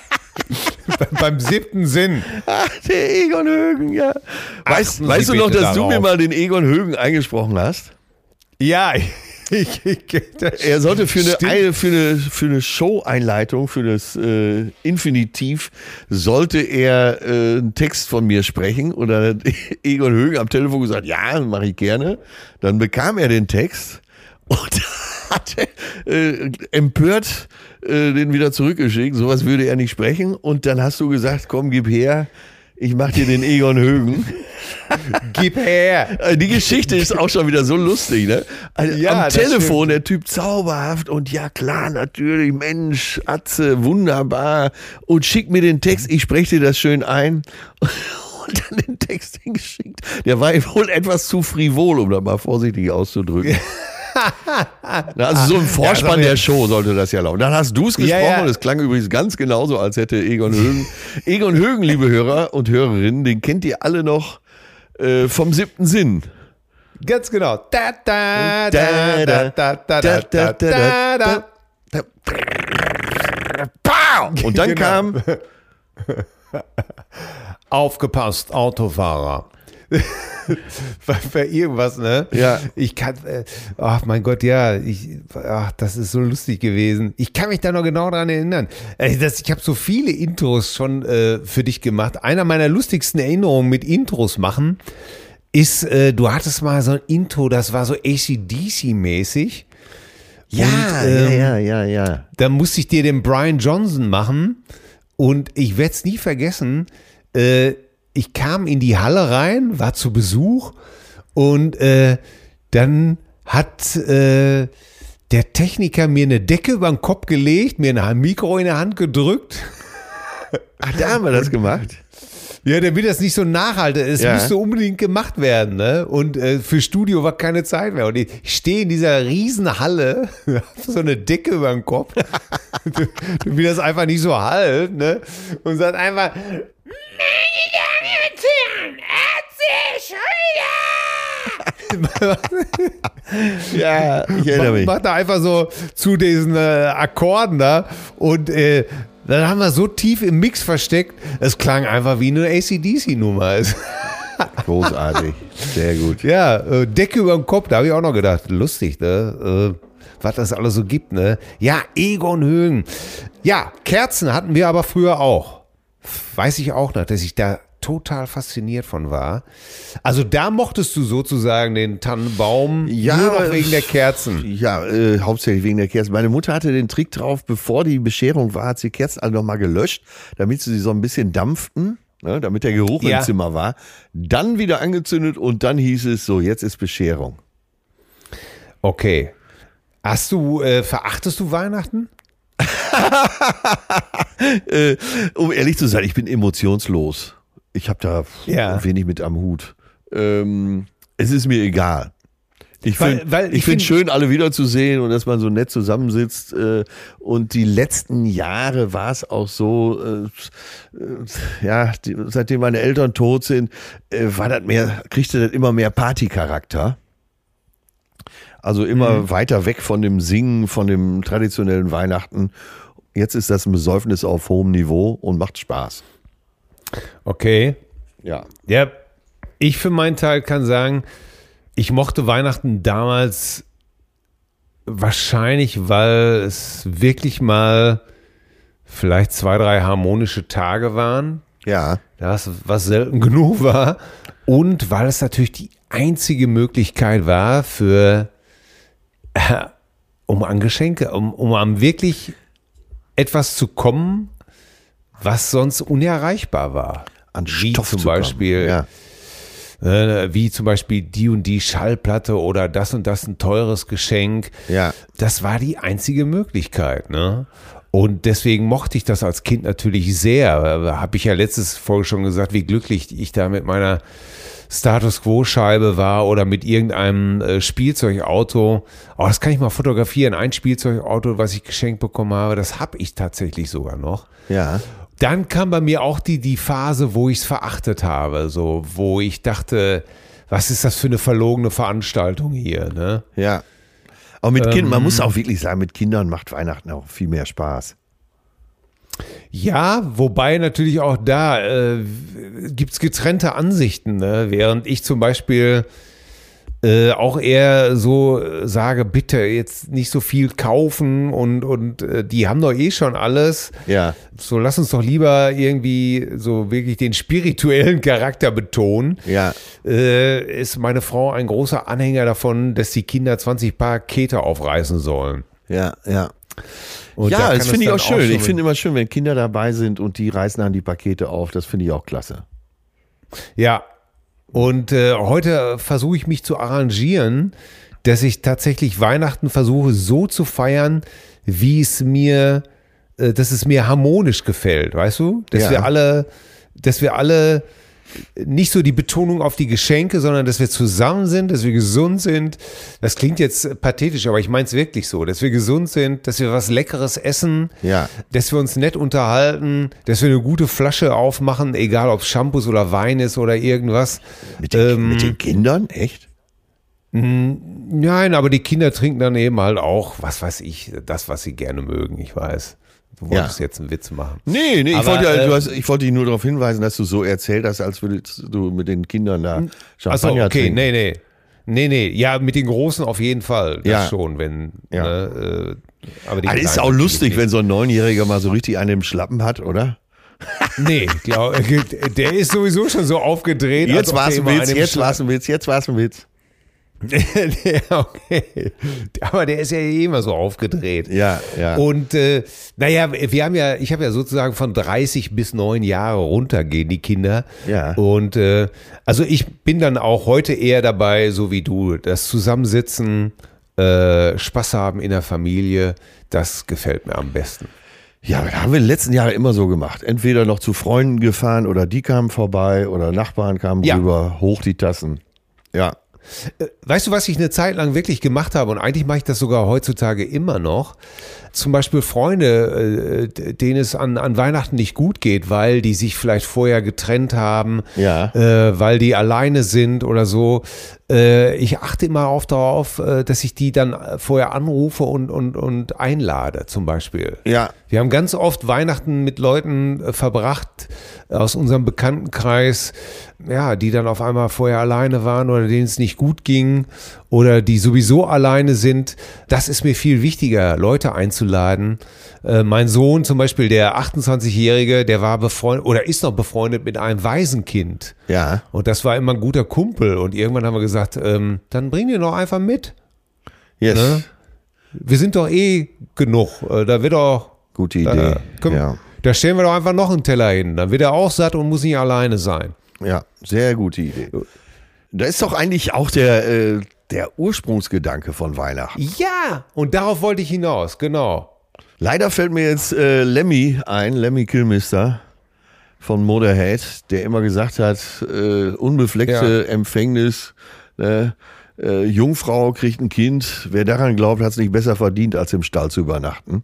S2: Beim siebten Sinn.
S3: Ach, der Egon Högen, ja. Weißt,
S2: Achten
S3: weißt
S2: Sie
S3: du noch,
S2: bitte
S3: dass du
S2: darauf.
S3: mir mal den Egon Högen eingesprochen hast?
S2: Ja, ich, ich, das
S3: Er sollte für eine,
S2: stimmt.
S3: eine, für eine, für eine Show-Einleitung, für das äh, Infinitiv, sollte er äh, einen Text von mir sprechen. Und dann hat Egon Högen am Telefon gesagt, ja, mache ich gerne. Dann bekam er den Text und hat äh, empört äh, den wieder zurückgeschickt. Sowas würde er nicht sprechen. Und dann hast du gesagt, komm, gib her, ich mach dir den Egon Högen.
S2: Gib her.
S3: Also die Geschichte ist auch schon wieder so lustig, ne? Also
S2: Ja,
S3: am
S2: das
S3: Telefon, der Typ zauberhaft und ja klar, natürlich, Mensch, Atze, wunderbar und schick mir den Text, ich spreche dir das schön ein und dann den Text hingeschickt. Der war wohl etwas zu frivol, um das mal vorsichtig auszudrücken. Na, also so im Vorspann
S2: Ja,
S3: der Show sollte das ja laufen. Dann hast du es gesprochen
S2: Ja, ja.
S3: und es klang übrigens ganz genauso, als hätte Egon Högen. Egon Högen, liebe Hörer und Hörerinnen, den kennt ihr alle noch Äh, vom siebten Sinn.
S2: Ganz genau. Da, da, da, da, da, da, da, da, da, da.
S3: Und dann
S2: Genau.
S3: kam
S2: Aufgepasst, Autofahrer. Bei, bei irgendwas, ne?
S3: Ja.
S2: Ich kann, äh, ach mein Gott, ja, ich, ach, das ist so lustig gewesen. Ich kann mich da noch genau dran erinnern. Äh, das, ich habe so viele Intros schon äh, für dich gemacht. Einer meiner lustigsten Erinnerungen mit Intros machen ist, äh, du hattest mal so ein Intro, das war so A C D C-mäßig.
S3: ja,
S2: Und, ähm,
S3: ja, ja, ja, ja.
S2: Da musste ich dir den Brian Johnson machen und ich werde es nie vergessen. Äh, ich kam in die Halle rein, war zu Besuch und äh, dann hat äh, der Techniker mir eine Decke über den Kopf gelegt, mir ein Mikro in der Hand gedrückt.
S3: Ach, da haben wir das gemacht.
S2: Ja, damit das nicht so nachhalte. Es
S3: Ja.
S2: musste unbedingt gemacht werden, ne? Und äh, für Studio war keine Zeit mehr. Und ich stehe in dieser riesen Halle, hab so eine Decke über dem Kopf, wie das einfach nicht so halt, ne? Und sagt einfach, meine Damen und Herren, Atze Schröder!
S3: Ja, ich erinnere mich.
S2: Macht da einfach so zu diesen äh, Akkorden da und äh, dann haben wir so tief im Mix versteckt, es klang einfach wie eine A C D C-Nummer.
S3: Großartig. Sehr gut.
S2: Ja, äh, Decke über dem Kopf, da habe ich auch noch gedacht, lustig, ne? Äh, was das alles so gibt, ne? Ja, Egon Högen. Ja, Kerzen hatten wir aber früher auch. Weiß ich auch noch, dass ich da total fasziniert von war. Also da mochtest du sozusagen den Tannenbaum
S3: Ja,
S2: nur noch wegen der Kerzen.
S3: Ja, äh, hauptsächlich wegen der Kerzen. Meine Mutter hatte den Trick drauf, bevor die Bescherung war, hat sie Kerzen alle nochmal gelöscht, damit sie so ein bisschen dampften, ne, damit der Geruch
S2: Ja.
S3: im Zimmer war. Dann wieder angezündet und dann hieß es so, jetzt ist Bescherung.
S2: Okay. Hast du, äh, verachtest du Weihnachten?
S3: äh, um ehrlich zu sein, ich bin emotionslos. Ich habe da
S2: Ja.
S3: wenig mit am Hut. Ähm, es ist mir egal. Ich
S2: Weil-
S3: finde
S2: weil
S3: ich
S2: ich
S3: find
S2: find-
S3: schön, alle wiederzusehen und dass man so nett zusammensitzt. Äh, und die letzten Jahre war es auch so, äh, äh, ja, die, seitdem meine Eltern tot sind, äh, war das mehr, kriegte das immer mehr Partycharakter. Also immer
S2: Mhm.
S3: weiter weg von dem Singen, von dem traditionellen Weihnachten. Jetzt ist das ein Besäufnis auf hohem Niveau und macht Spaß.
S2: Okay.
S3: Ja.
S2: Ja, ich für meinen Teil kann sagen, ich mochte Weihnachten damals wahrscheinlich, weil es wirklich mal vielleicht zwei, drei harmonische Tage waren,
S3: Ja.
S2: das was selten genug war und weil es natürlich die einzige Möglichkeit war für äh, um an Geschenke, um, um an wirklich etwas zu kommen, was sonst unerreichbar war.
S3: An
S2: Wie
S3: Stoff
S2: zum
S3: zu kommen.
S2: Beispiel,
S3: Ja.
S2: äh, wie zum Beispiel die und die Schallplatte oder das und das ein teures Geschenk.
S3: Ja.
S2: Das war die einzige Möglichkeit, ne? Und deswegen mochte ich das als Kind natürlich sehr. Habe ich ja letztes Folge schon gesagt, wie glücklich ich da mit meiner Status Quo Scheibe war oder mit irgendeinem äh, Spielzeugauto. Oh, das kann ich mal fotografieren. Ein Spielzeugauto, was ich geschenkt bekommen habe, das habe ich tatsächlich sogar noch.
S3: Ja.
S2: Dann kam bei mir auch die, die Phase, wo ich es verachtet habe, so, wo ich dachte, was ist das für eine verlogene Veranstaltung hier, ne?
S3: Ja. Aber mit
S2: Ähm,
S3: Kindern, man muss auch wirklich sagen, mit Kindern macht Weihnachten auch viel mehr Spaß.
S2: Ja, wobei natürlich auch da äh, gibt es getrennte Ansichten, ne? Während ich zum Beispiel äh, auch eher so sage, bitte jetzt nicht so viel kaufen und, und äh, die haben doch eh schon alles.
S3: Ja.
S2: So lass uns doch lieber irgendwie so wirklich den spirituellen Charakter betonen.
S3: Ja.
S2: Äh, ist meine Frau ein großer Anhänger davon, dass die Kinder zwanzig Pakete aufreißen sollen.
S3: Ja, ja.
S2: Und da
S3: ja,
S2: kann
S3: das
S2: es
S3: finde ich
S2: dann
S3: auch schön.
S2: schon-
S3: Ich finde immer schön, wenn Kinder dabei sind und die reißen dann die Pakete auf. Das finde ich auch klasse.
S2: Ja, und äh, heute versuche ich mich zu arrangieren, dass ich tatsächlich Weihnachten versuche so zu feiern, wie es mir, äh, dass es mir harmonisch gefällt, weißt du? Dass
S3: Ja.
S2: wir alle, dass wir alle nicht so die Betonung auf die Geschenke, sondern dass wir zusammen sind, dass wir gesund sind. Das klingt jetzt pathetisch, aber ich meine es wirklich so, dass wir gesund sind, dass wir was Leckeres essen,
S3: Ja.
S2: dass wir uns nett unterhalten, dass wir eine gute Flasche aufmachen, egal ob Shampoos oder Wein ist oder irgendwas.
S3: Mit den,
S2: Ähm,
S3: mit den Kindern? Echt?
S2: Nein, aber die Kinder trinken dann eben halt auch, was weiß ich, das, was sie gerne mögen, ich weiß. Du wolltest
S3: Ja.
S2: jetzt einen Witz machen.
S3: Nee, nee, ich
S2: Aber,
S3: wollte, ja,
S2: äh,
S3: du hast, ich wollte dich nur darauf hinweisen, dass du so erzählt hast, als würdest du mit den Kindern da
S2: Achso,
S3: Champagner
S2: okay,
S3: trinken.
S2: nee, nee. Nee, nee, ja, mit den Großen auf jeden Fall, das
S3: Ja.
S2: schon, wenn,
S3: Ja.
S2: ne, äh, aber die
S3: Ah, das ist
S2: Kleinen
S3: auch
S2: natürlich
S3: lustig,
S2: nicht.
S3: wenn so ein Neunjähriger mal so richtig einen im Schlappen hat, oder?
S2: Nee, glaub, der ist sowieso schon so aufgedreht. als
S3: Jetzt
S2: ob
S3: war's
S2: der
S3: ein
S2: immer
S3: Witz,
S2: einem
S3: jetzt
S2: Schla-
S3: war's ein Witz, jetzt war's ein Witz.
S2: Nee, okay. Aber der ist ja eh immer so aufgedreht.
S3: Ja, ja.
S2: Und äh, naja, wir haben ja, ich habe ja sozusagen von dreißig bis neun Jahre runtergehen, die Kinder.
S3: Ja.
S2: Und äh, also ich bin dann auch heute eher dabei, so wie du, das Zusammensitzen, äh, Spaß haben in der Familie, das gefällt mir am besten.
S3: Ja, das haben wir in den letzten Jahren immer so gemacht. Entweder noch zu Freunden gefahren oder die kamen vorbei oder Nachbarn kamen
S2: Ja.
S3: rüber, hoch die Tassen. Ja.
S2: Weißt du, was ich eine Zeit lang wirklich gemacht habe und eigentlich mache ich das sogar heutzutage immer noch? Zum Beispiel Freunde, äh, denen es an, an Weihnachten nicht gut geht, weil die sich vielleicht vorher getrennt haben,
S3: Ja.
S2: äh, weil die alleine sind oder so. Äh, ich achte immer auf darauf, äh, dass ich die dann vorher anrufe und, und, und einlade zum Beispiel.
S3: Ja.
S2: Wir haben ganz oft Weihnachten mit Leuten äh, verbracht aus unserem Bekanntenkreis, ja, die dann auf einmal vorher alleine waren oder denen es nicht gut ging oder die sowieso alleine sind. Das ist mir viel wichtiger, Leute einzuladen. Äh, mein Sohn zum Beispiel, der achtundzwanzigjährige, der war befreundet oder ist noch befreundet mit einem Waisenkind.
S3: Ja.
S2: Und das war immer ein guter Kumpel. Und irgendwann haben wir gesagt, ähm, dann bring den doch einfach mit.
S3: Yes.
S2: Ne? Wir sind doch eh genug. Äh, Da wird doch
S3: Gute
S2: da,
S3: Idee.
S2: komm,
S3: Ja.
S2: da stellen wir doch einfach noch einen Teller hin. Dann wird er auch satt und muss nicht alleine sein.
S3: Ja, sehr gute Idee. Da ist doch eigentlich auch der, äh, der Ursprungsgedanke von Weihnachten.
S2: Ja, und darauf wollte ich hinaus, genau.
S3: Leider fällt mir jetzt äh, Lemmy ein, Lemmy Kilmister von Motorhead, der immer gesagt hat, äh, unbefleckte
S2: Ja.
S3: Empfängnis, äh, äh, Jungfrau kriegt ein Kind, wer daran glaubt, hat es nicht besser verdient, als im Stall zu übernachten.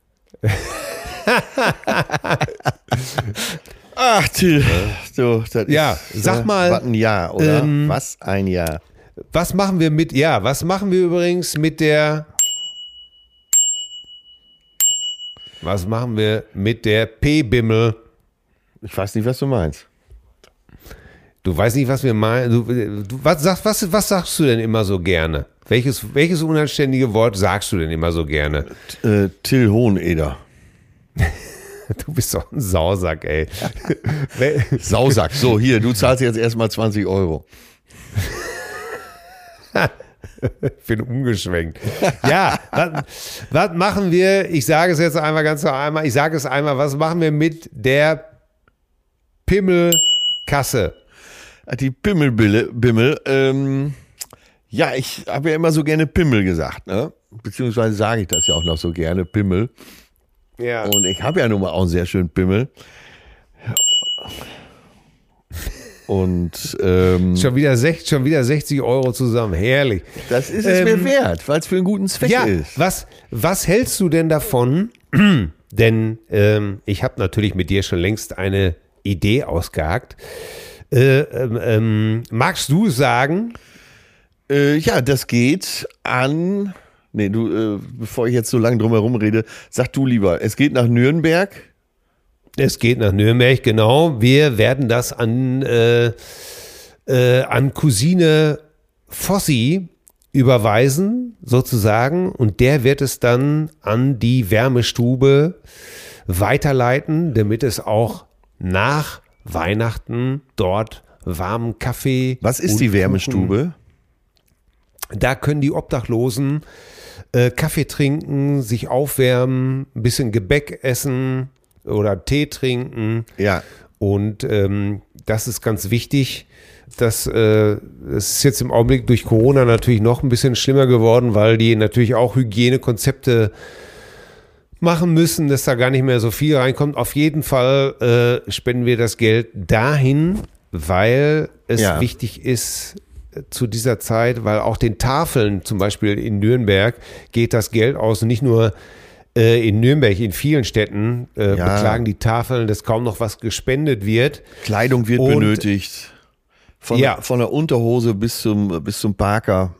S3: Ach, Till, so, das
S2: Ja,
S3: ist,
S2: sag
S3: äh,
S2: mal,
S3: was ein Jahr, oder?
S2: ähm,
S3: was ein Jahr.
S2: Was machen wir mit, ja, was machen wir übrigens mit der, was machen wir mit der P-Bimmel?
S3: Ich weiß nicht, was du meinst.
S2: Du weißt nicht, was wir meinen. Du, du, was, sagst, was, was sagst du denn immer so gerne? Welches, welches unanständige Wort sagst du denn immer so gerne?
S3: Äh, Till Hoheneder.
S2: Du bist doch ein Sausack, ey.
S3: Sausack. So, hier, du zahlst jetzt erstmal zwanzig Euro.
S2: Ich bin umgeschwenkt. Ja, was, was machen wir? Ich sage es jetzt einmal ganz noch einmal. Ich sage es einmal. Was machen wir mit der Pimmelkasse?
S3: Die Pimmelbille, Bimmel. Ähm, ja, ich habe ja immer so gerne Pimmel gesagt, ne? Beziehungsweise sage ich das ja auch noch so gerne, Pimmel.
S2: Ja.
S3: Und ich habe ja nun mal auch einen sehr schönen Pimmel. Und ähm,
S2: Schon wieder, sech, schon wieder sechzig Euro zusammen. Herrlich.
S3: das ist es
S2: Ähm,
S3: mir wert, weil es für einen guten Zweck
S2: Ja,
S3: ist.
S2: was, was hältst du denn davon? Denn ähm, ich habe natürlich mit dir schon längst eine Idee ausgehakt. Äh, ähm, ähm, magst du sagen?
S3: Äh, ja, das geht an. Nee, du, äh, bevor ich jetzt so lange drum herum rede, sag du lieber, es geht nach Nürnberg.
S2: Es geht nach Nürnberg, genau. Wir werden das an, äh, äh, an Cousine Fossi überweisen, sozusagen. Und der wird es dann an die Wärmestube weiterleiten, damit es auch nach Weihnachten dort warmen Kaffee.
S3: Was ist
S2: und
S3: die
S2: Kuchen-
S3: Wärmestube?
S2: Da können die Obdachlosen äh, Kaffee trinken, sich aufwärmen, ein bisschen Gebäck essen oder Tee trinken.
S3: Ja.
S2: Und ähm, das ist ganz wichtig. Das, äh, das ist jetzt im Augenblick durch Corona natürlich noch ein bisschen schlimmer geworden, weil die natürlich auch Hygienekonzepte machen müssen, dass da gar nicht mehr so viel reinkommt. Auf jeden Fall äh, spenden wir das Geld dahin weil es
S3: Ja.
S2: wichtig ist zu dieser Zeit, weil auch den Tafeln, zum Beispiel in Nürnberg, geht das Geld aus. Und nicht nur äh, in Nürnberg, in vielen Städten äh,
S3: Ja.
S2: beklagen die Tafeln, dass kaum noch was gespendet wird.
S3: Kleidung wird
S2: Und-
S3: benötigt. Von,
S2: Ja.
S3: von der Unterhose bis zum, bis zum Parker.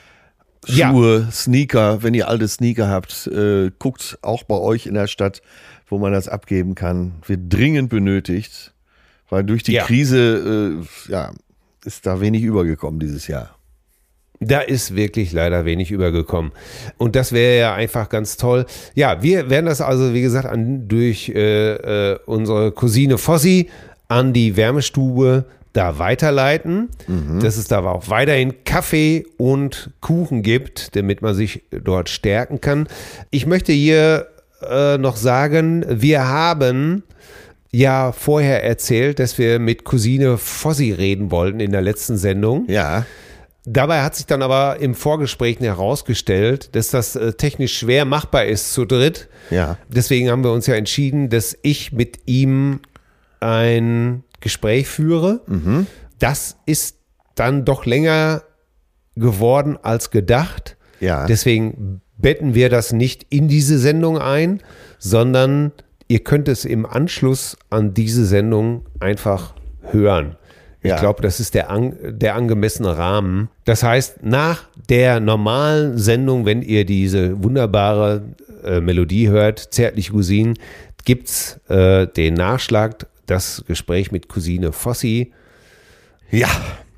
S2: Ja.
S3: Schuhe, Sneaker. Wenn ihr alte Sneaker habt, äh, guckt auch bei euch in der Stadt, wo man das abgeben kann. Wird dringend benötigt. Weil durch die
S2: Ja.
S3: Krise äh, ja, ist da wenig übergekommen dieses Jahr.
S2: Da ist wirklich leider wenig übergekommen. Und das wäre ja einfach ganz toll. Ja, wir werden das also, wie gesagt, an, durch äh, äh, unsere Cousine Fossi an die Wärmestube da weiterleiten, dass es da aber auch weiterhin Kaffee und Kuchen gibt, damit man sich dort stärken kann. Ich möchte hier äh, noch sagen, wir haben ja vorher erzählt, dass wir mit Cousine Fossi reden wollten in der letzten Sendung.
S3: Ja.
S2: Dabei hat sich dann aber im Vorgespräch herausgestellt, dass das äh, technisch schwer machbar ist zu dritt.
S3: Ja.
S2: Deswegen haben wir uns ja entschieden, dass ich mit ihm ein Gespräch führe. Das ist dann doch länger geworden als gedacht.
S3: Ja.
S2: Deswegen betten wir das nicht in diese Sendung ein, sondern ihr könnt es im Anschluss an diese Sendung einfach hören. Ich
S3: Ja.
S2: glaube, das ist der, an, der angemessene Rahmen. Das heißt, nach der normalen Sendung, wenn ihr diese wunderbare äh, Melodie hört, Zärtliche Cousinen, gibt's äh, den Nachschlag, das Gespräch mit Cousine Fossi.
S3: Ja.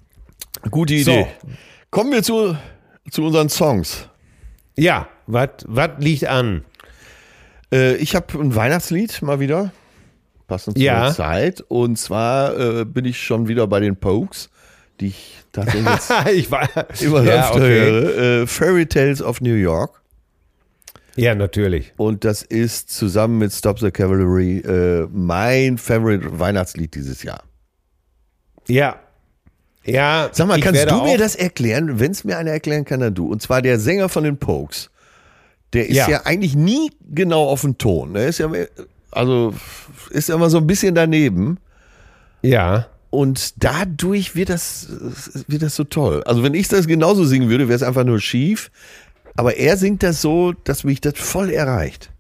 S3: Gute Idee.
S2: So.
S3: Kommen wir zu, zu unseren Songs.
S2: Ja, was liegt an?
S3: Äh, ich habe ein Weihnachtslied mal wieder. Passend zur
S2: Ja.
S3: Zeit. Und zwar äh, bin ich schon wieder bei den Pokes, die ich tatsächlich jetzt
S2: ich war
S3: immer
S2: ja,
S3: öfter
S2: okay.
S3: höre. Äh, Fairy Tales of New York.
S2: Ja, natürlich.
S3: Und das ist zusammen mit Stop the Cavalry äh, mein Favorite Weihnachtslied dieses Jahr.
S2: Ja. Ja.
S3: Sag mal,
S2: ich
S3: kannst
S2: werde
S3: du mir
S2: auch-
S3: das erklären? Wenn es mir einer erklären kann, dann du. Und zwar der Sänger von den Pokes. Der ist ja,
S2: Ja.
S3: eigentlich nie genau auf den Ton. Der ist ja, also ist immer so ein bisschen daneben.
S2: Ja.
S3: Und dadurch wird das, wird das so toll. Also wenn ich das genauso singen würde, wäre es einfach nur schief. Aber er singt das so, dass mich das voll erreicht.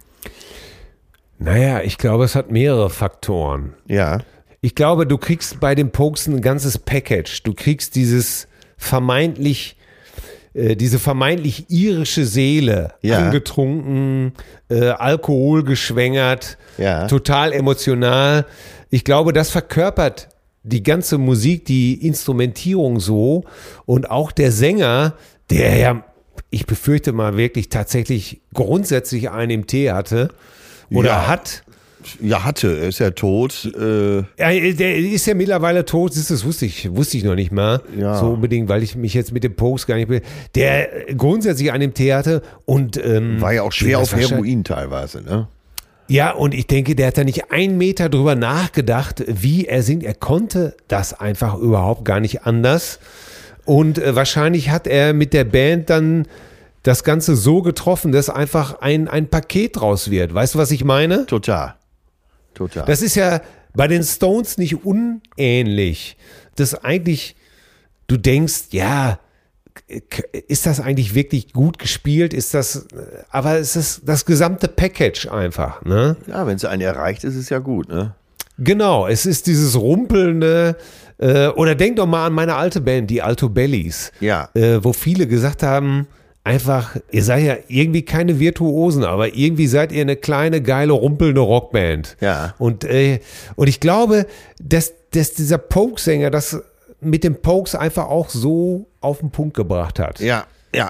S2: Naja, ich glaube, es hat mehrere Faktoren.
S3: Ja.
S2: Ich glaube, du kriegst bei den Pokes ein ganzes Package. Du kriegst dieses vermeintlich, äh, diese vermeintlich irische Seele,
S3: Ja.
S2: angetrunken, äh, Alkohol geschwängert,
S3: Ja.
S2: total emotional. Ich glaube, das verkörpert die ganze Musik, die Instrumentierung so und auch der Sänger, der ja, ich befürchte mal wirklich tatsächlich grundsätzlich einen im Tee hatte oder
S3: Ja.
S2: hat.
S3: Ja, hatte. Er ist ja tot. Äh,
S2: Ja, der ist ja mittlerweile tot, das, das wusste ich, wusste ich noch nicht mal.
S3: Ja.
S2: So unbedingt, weil ich mich jetzt mit dem Post gar nicht be- der grundsätzlich an dem Tee hatte und ähm,
S3: war ja auch schwer
S2: das
S3: auf
S2: wahrscheinlich-
S3: Heroin teilweise, ne?
S2: Ja, und ich denke, der hat da nicht einen Meter drüber nachgedacht, wie er singt. Er konnte das einfach überhaupt gar nicht anders. Und äh, wahrscheinlich hat er mit der Band dann das Ganze so getroffen, dass einfach ein, ein Paket draus wird. Weißt du, was ich meine?
S3: Total. Total.
S2: Das ist ja bei den Stones nicht unähnlich. Das eigentlich, du denkst, ja, k- ist das eigentlich wirklich gut gespielt? Ist das, aber es ist das gesamte Package einfach, ne?
S3: ja, wenn es einen erreicht, ist es ja gut, ne?
S2: Genau, es ist dieses rumpelnde, äh, oder denk doch mal an meine alte Band, die Alto Bellies,
S3: Ja.
S2: äh, wo viele gesagt haben, einfach, ihr seid ja irgendwie keine Virtuosen, aber irgendwie seid ihr eine kleine, geile, rumpelnde Rockband.
S3: Ja.
S2: Und, äh, und ich glaube, dass, dass dieser Poke-Sänger das mit den Pokes einfach auch so auf den Punkt gebracht hat.
S3: Ja, ja.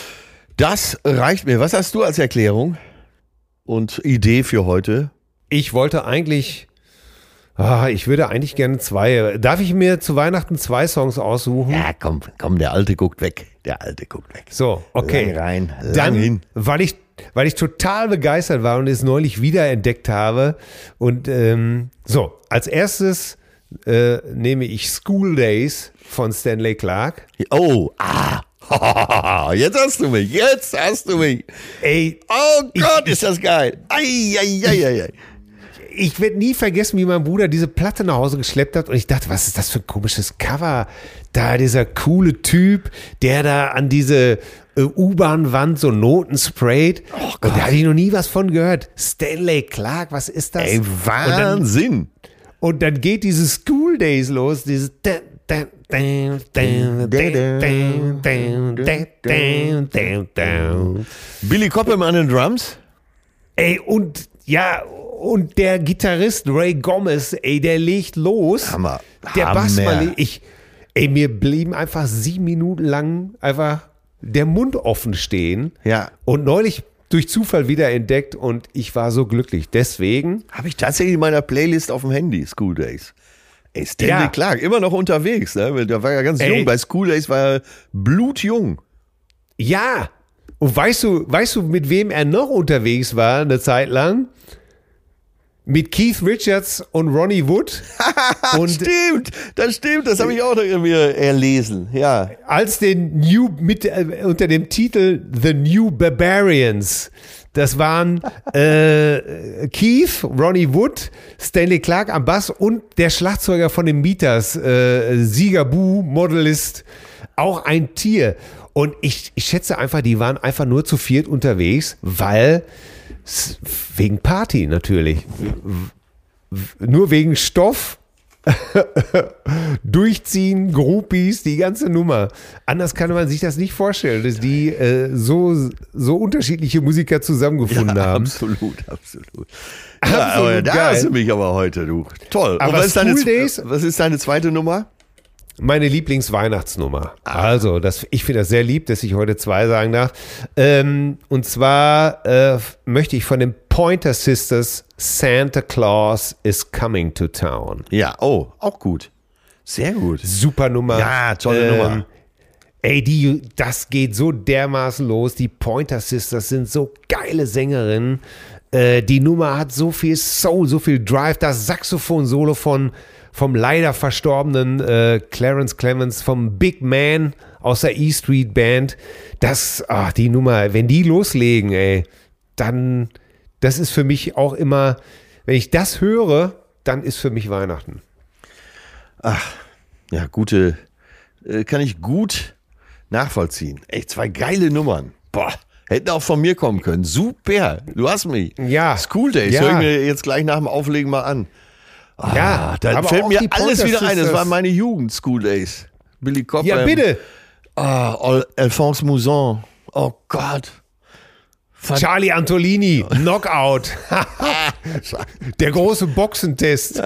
S3: Das reicht mir. Was hast du als Erklärung und Idee für heute?
S2: Ich wollte eigentlich, ah, ich würde eigentlich gerne zwei, darf ich mir zu Weihnachten zwei Songs aussuchen?
S3: Ja, komm, komm, der Alte guckt weg. Der Alte guckt weg.
S2: So, okay.
S3: Lang rein, lang
S2: Dann,
S3: hin.
S2: weil ich, weil ich total begeistert war und es neulich wiederentdeckt habe. Und ähm, so, als erstes äh, nehme ich School Days von Stanley Clarke.
S3: Oh, ah. Jetzt hast du mich. Jetzt hast du mich.
S2: Ey,
S3: Oh Gott, ist das geil. Ei, ei, ei, ei, ei.
S2: ich werde nie vergessen, wie mein Bruder diese Platte nach Hause geschleppt hat und ich dachte, was ist das für ein komisches Cover? Da dieser coole Typ, der da an diese äh, U-Bahn-Wand so Noten sprayt. Oh und da hatte ich noch nie was von gehört. Stanley Clarke, was ist das?
S3: Ey, Wahnsinn.
S2: Und dann, und dann geht diese School Days los, dieses
S3: Billy Cobham an den Drums.
S2: Ey, und ja, und der Gitarrist Ray Gomez, ey, der legt los.
S3: Hammer.
S2: Der
S3: Hammer.
S2: Bassmann, ich, ey, mir blieben einfach sieben Minuten lang einfach der Mund offen stehen.
S3: Ja.
S2: Und neulich durch Zufall wieder entdeckt und ich war so glücklich. Deswegen
S3: habe ich tatsächlich in meiner Playlist auf dem Handy, School Days. Ey, Stanley
S2: Ja.
S3: Clarke, immer noch unterwegs. Ne? Der war ja ganz
S2: Ey.
S3: jung. Bei School Days war er blutjung.
S2: ja. Und weißt du, weißt du, mit wem er noch unterwegs war eine Zeit lang? Mit Keith Richards und Ronnie Wood. Und
S3: stimmt, das stimmt, das habe ich auch noch irgendwie erlesen. Ja.
S2: als den New mit äh, unter dem Titel The New Barbarians. Das waren äh, Keith, Ronnie Wood, Stanley Clarke am Bass und der Schlagzeuger von den Meters, äh, Sigaboo, Modelist, auch ein Tier. Und ich, ich schätze einfach, die waren einfach nur zu viert unterwegs, weil s- wegen Party natürlich. W- w- Nur wegen Stoff. Durchziehen, Groupies, die ganze Nummer. Anders kann man sich das nicht vorstellen, dass die äh, so, so unterschiedliche Musiker zusammengefunden
S3: Ja,
S2: haben.
S3: absolut, absolut.
S2: Absolut
S3: Ja, aber da
S2: geil.
S3: hast du mich aber heute, du. Toll.
S2: Aber
S3: Und was ist, deine,
S2: School Days-
S3: was ist deine zweite Nummer?
S2: Meine Lieblingsweihnachtsnummer. Also, das, ich finde das sehr lieb, dass ich heute zwei sagen darf. Ähm, und zwar äh, möchte ich von den Pointer Sisters Santa Claus is Coming to Town.
S3: Ja, oh, auch gut. Sehr gut.
S2: Super Nummer.
S3: Ja, tolle Nummer.
S2: Ey, die, das geht so dermaßen los. Die Pointer Sisters sind so geile Sängerinnen. Äh, die Nummer hat so viel Soul, so viel Drive. Das Saxophon-Solo von vom leider verstorbenen äh, Clarence Clemens, vom Big Man aus der E Street Band. Das, ach, die Nummer, wenn die loslegen, ey, dann, das ist für mich auch immer, wenn ich das höre, dann ist für mich Weihnachten.
S3: Ach, ja, gute, äh, kann ich gut nachvollziehen. Echt, zwei geile Nummern. Boah, hätten auch von mir kommen können. Super, du hast mich.
S2: Ja.
S3: School Days,
S2: Ja.
S3: höre ich mir jetzt gleich nach dem Auflegen mal an. Ah,
S2: Ja,
S3: da
S2: aber
S3: fällt
S2: auch
S3: mir
S2: die
S3: alles
S2: Pointer
S3: wieder ein. Das
S2: Sisters.
S3: war meine Jugend, School Days. Billy Cobham.
S2: Ja, bitte.
S3: Ah, Al- Alphonse Mouzon. Oh Gott. Ver-
S2: Charlie Antolini, Knockout. Der große Boxentest.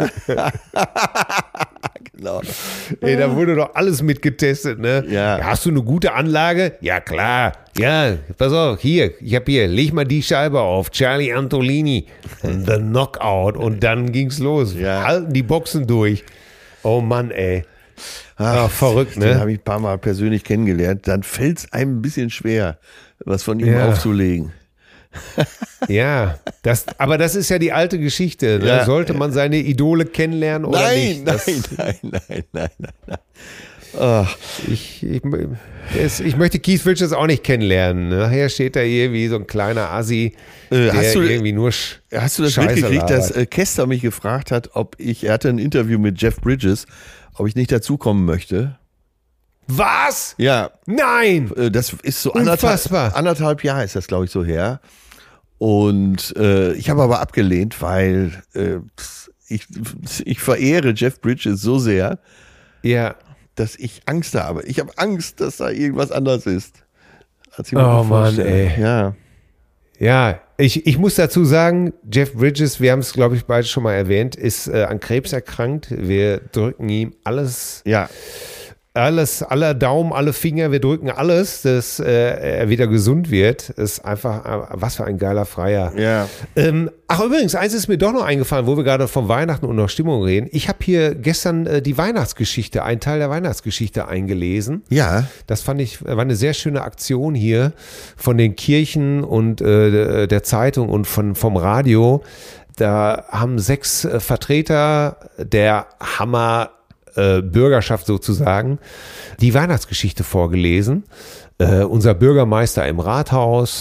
S3: Genau.
S2: Ey, da wurde doch alles mitgetestet, ne?
S3: Ja.
S2: Hast du eine gute Anlage? Ja, klar. Ja, pass auf, hier, ich hab hier, leg mal die Scheibe auf. Charlie Antolini, The Knockout. Und dann ging's los.
S3: Ja.
S2: Halten die Boxen durch. Oh Mann, ey. Ach, verrückt,
S3: Den
S2: ne?
S3: habe ich ein paar Mal persönlich kennengelernt. Dann fällt es einem ein bisschen schwer, was von ihm
S2: Ja.
S3: aufzulegen.
S2: Ja, das, aber das ist ja die alte Geschichte. Ne?
S3: Ja.
S2: Sollte man seine Idole kennenlernen oder
S3: Nein,
S2: nicht? Das,
S3: nein, nein, nein, nein, nein, nein. Ach,
S2: Ich, ich, es, ich möchte Keith Richards auch nicht kennenlernen. Nachher steht da irgendwie so ein kleiner Assi,
S3: Äh,
S2: der
S3: hast du-
S2: irgendwie nur Sch
S3: hast du das
S2: Scheiße
S3: mitgekriegt, dass
S2: labert.
S3: äh, Kester mich gefragt hat, ob ich, er hatte ein Interview mit Jeff Bridges, ob ich nicht dazukommen möchte?
S2: Was?
S3: Ja,
S2: Nein!
S3: äh, das ist so
S2: Unfassbar.
S3: anderthalb, anderthalb Jahre ist das, glaube ich, so her. Und äh, ich habe aber abgelehnt, weil äh, ich, ich verehre Jeff Bridges so sehr,
S2: Ja.
S3: dass ich Angst habe. Ich habe Angst, dass da irgendwas anders ist. Als ich mir
S2: Oh
S3: so
S2: Mann,
S3: vorstelle.
S2: ey.
S3: Ja.
S2: Ja, ich, ich muss dazu sagen, Jeff Bridges, wir haben es, glaube ich, beide schon mal erwähnt, ist äh, an Krebs erkrankt. Wir drücken ihm alles,
S3: Ja.
S2: alles, aller Daumen, alle Finger, wir drücken alles, dass äh, er wieder gesund wird. Ist einfach, äh, was für ein geiler Freier.
S3: Ja.
S2: Ähm, ach übrigens, eins ist mir doch noch eingefallen, wo wir gerade von Weihnachten und noch Stimmung reden. Ich habe hier gestern äh, die Weihnachtsgeschichte, einen Teil der Weihnachtsgeschichte eingelesen.
S3: Ja.
S2: Das fand ich, war eine sehr schöne Aktion hier von den Kirchen und äh, der Zeitung und von, vom Radio. Da haben sechs äh, Vertreter der Hammer äh, Bürgerschaft sozusagen die Weihnachtsgeschichte vorgelesen. Äh, unser Bürgermeister im Rathaus,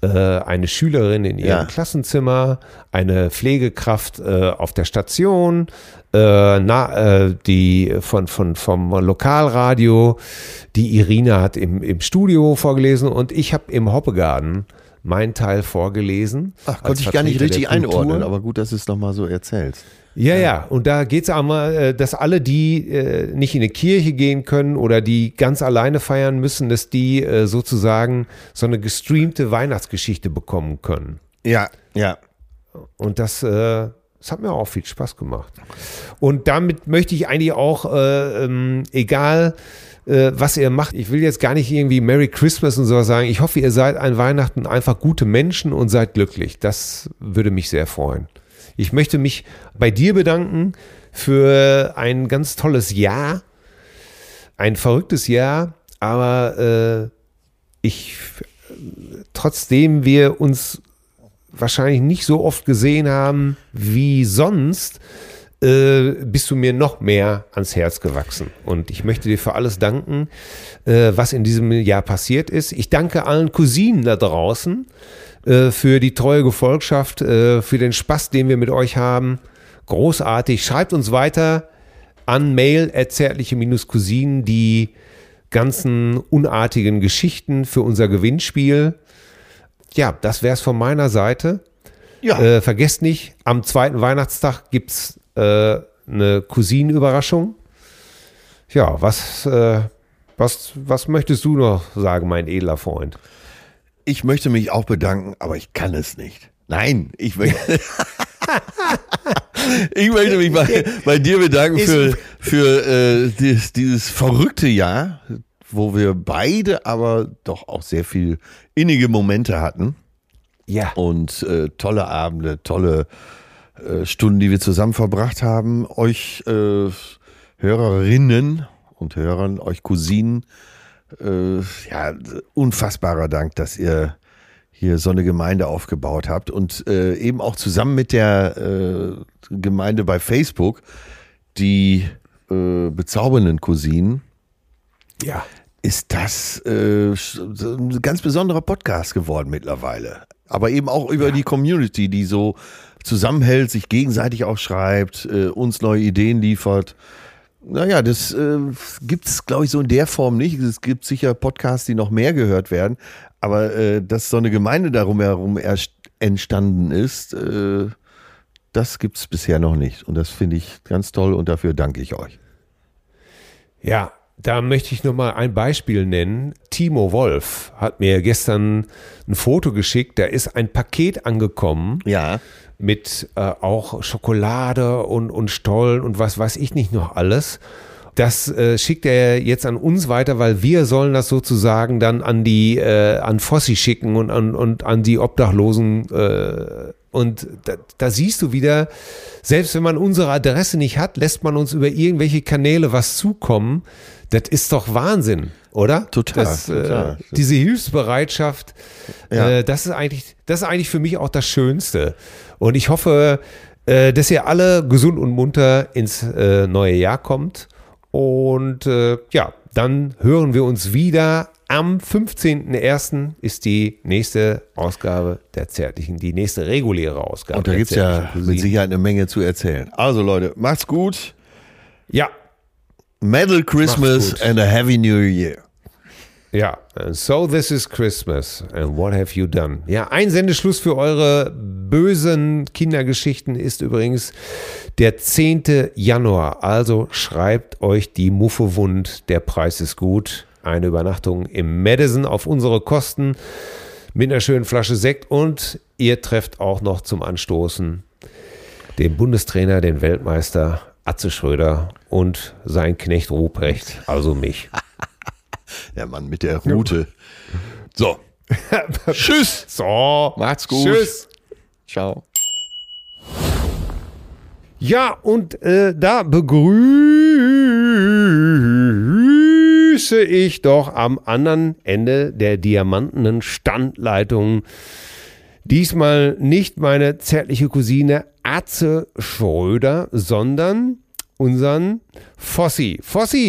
S2: äh, eine Schülerin in ihrem
S3: Ja.
S2: Klassenzimmer, eine Pflegekraft äh, auf der Station, äh, na, äh, die von, von, vom Lokalradio, die Irina hat im, im Studio vorgelesen und ich habe im Hoppegarten meinen Teil vorgelesen.
S3: Ach,
S2: als
S3: konnte ich gar nicht
S2: Vertreter
S3: richtig
S2: der Kultur.
S3: einordnen, aber gut, dass du es nochmal so erzählst.
S2: Ja, ja, und da geht es einmal, dass alle, die äh, nicht in eine Kirche gehen können oder die ganz alleine feiern müssen, dass die äh, sozusagen so eine gestreamte Weihnachtsgeschichte bekommen können.
S3: Ja, ja.
S2: Und das, äh, das hat mir auch viel Spaß gemacht. Und damit möchte ich eigentlich auch, äh, ähm, egal äh, was ihr macht, ich will jetzt gar nicht irgendwie Merry Christmas und sowas sagen, ich hoffe, ihr seid an Weihnachten einfach gute Menschen und seid glücklich. Das würde mich sehr freuen. Ich möchte mich bei dir bedanken für ein ganz tolles Jahr, ein verrücktes Jahr, aber äh, ich, trotzdem wir uns wahrscheinlich nicht so oft gesehen haben wie sonst, äh, bist du mir noch mehr ans Herz gewachsen. Und ich möchte dir für alles danken, äh, was in diesem Jahr passiert ist. Ich danke allen Cousinen da draußen, für die treue Gefolgschaft, für den Spaß, den wir mit euch haben. Großartig. Schreibt uns weiter an mail at zärtliche Cousinen die ganzen unartigen Geschichten für unser Gewinnspiel. Ja, das wär's von meiner Seite.
S3: Ja.
S2: Äh, vergesst nicht, am zweiten Weihnachtstag gibt's äh, eine Cousinenüberraschung. Ja, was, äh, was, was möchtest du noch sagen, mein edler Freund?
S3: Ich möchte mich auch bedanken, aber ich kann es nicht. Nein, ich möchte, ich möchte mich bei, bei dir bedanken für, für äh, dieses, dieses verrückte Jahr, wo wir beide aber doch auch sehr viel innige Momente hatten.
S2: Ja.
S3: Und äh, tolle Abende, tolle äh, Stunden, die wir zusammen verbracht haben. Euch äh, Hörerinnen und Hörern, euch Cousinen, Äh, ja, unfassbarer Dank, dass ihr hier so eine Gemeinde aufgebaut habt und äh, eben auch zusammen mit der äh, Gemeinde bei Facebook, die äh, bezaubernden Cousinen,
S2: Ja.
S3: ist das äh, so ein ganz besonderer Podcast geworden mittlerweile. Aber eben auch über die Community, die so zusammenhält, sich gegenseitig auch schreibt, äh, uns neue Ideen liefert. Naja, das äh, gibt es, glaube ich, so in der Form nicht. Es gibt sicher Podcasts, die noch mehr gehört werden. Aber äh, dass so eine Gemeinde darum herum erst entstanden ist, äh, das gibt es bisher noch nicht. Und das finde ich ganz toll und dafür danke ich euch.
S2: Ja, da möchte ich noch mal ein Beispiel nennen. Timo Wolf hat mir gestern ein Foto geschickt. Da ist ein Paket angekommen.
S3: Ja.
S2: Mit äh, auch Schokolade und, und Stollen und was weiß ich nicht noch alles. Das äh, schickt er jetzt an uns weiter, weil wir sollen das sozusagen dann an die äh, an Fossi schicken und an, und an die Obdachlosen. Äh, und da, da siehst du wieder, selbst wenn man unsere Adresse nicht hat, lässt man uns über irgendwelche Kanäle was zukommen. Das ist doch Wahnsinn, oder?
S3: Total,
S2: das,
S3: total.
S2: Äh, diese Hilfsbereitschaft,
S3: Ja.
S2: äh, das ist eigentlich, das ist eigentlich für mich auch das Schönste. Und ich hoffe, äh, dass ihr alle gesund und munter ins äh, neue Jahr kommt. Und äh, ja, dann hören wir uns wieder. Am fünfzehnten ersten ist die nächste Ausgabe der Zärtlichen, die nächste reguläre Ausgabe.
S3: Und da
S2: der
S3: gibt es ja
S2: Zärtlichen
S3: mit
S2: Cousinen.
S3: Sicherheit eine Menge zu erzählen. Also Leute, macht's gut.
S2: Ja,
S3: Merry Christmas
S2: gut.
S3: and a Happy New Year.
S2: ja. And so this is Christmas. And what have you done? Ja, ein Sendeschluss für eure bösen Kindergeschichten ist übrigens der zehnte Januar. Also schreibt euch die Muffe wund. Der Preis ist gut. Eine Übernachtung im Madison auf unsere Kosten mit einer schönen Flasche Sekt. Und ihr trefft auch noch zum Anstoßen den Bundestrainer, den Weltmeister Atze Schröder und sein Knecht Ruprecht, also mich.
S3: Der Mann mit der Rute. So. Tschüss.
S2: So,
S3: Macht's gut.
S2: Tschüss.
S3: Ciao.
S2: Ja, und äh, da begrüße ich doch am anderen Ende der diamantenen Standleitung diesmal nicht meine zärtliche Cousine Atze Schröder, sondern unseren Fossi. Fossi!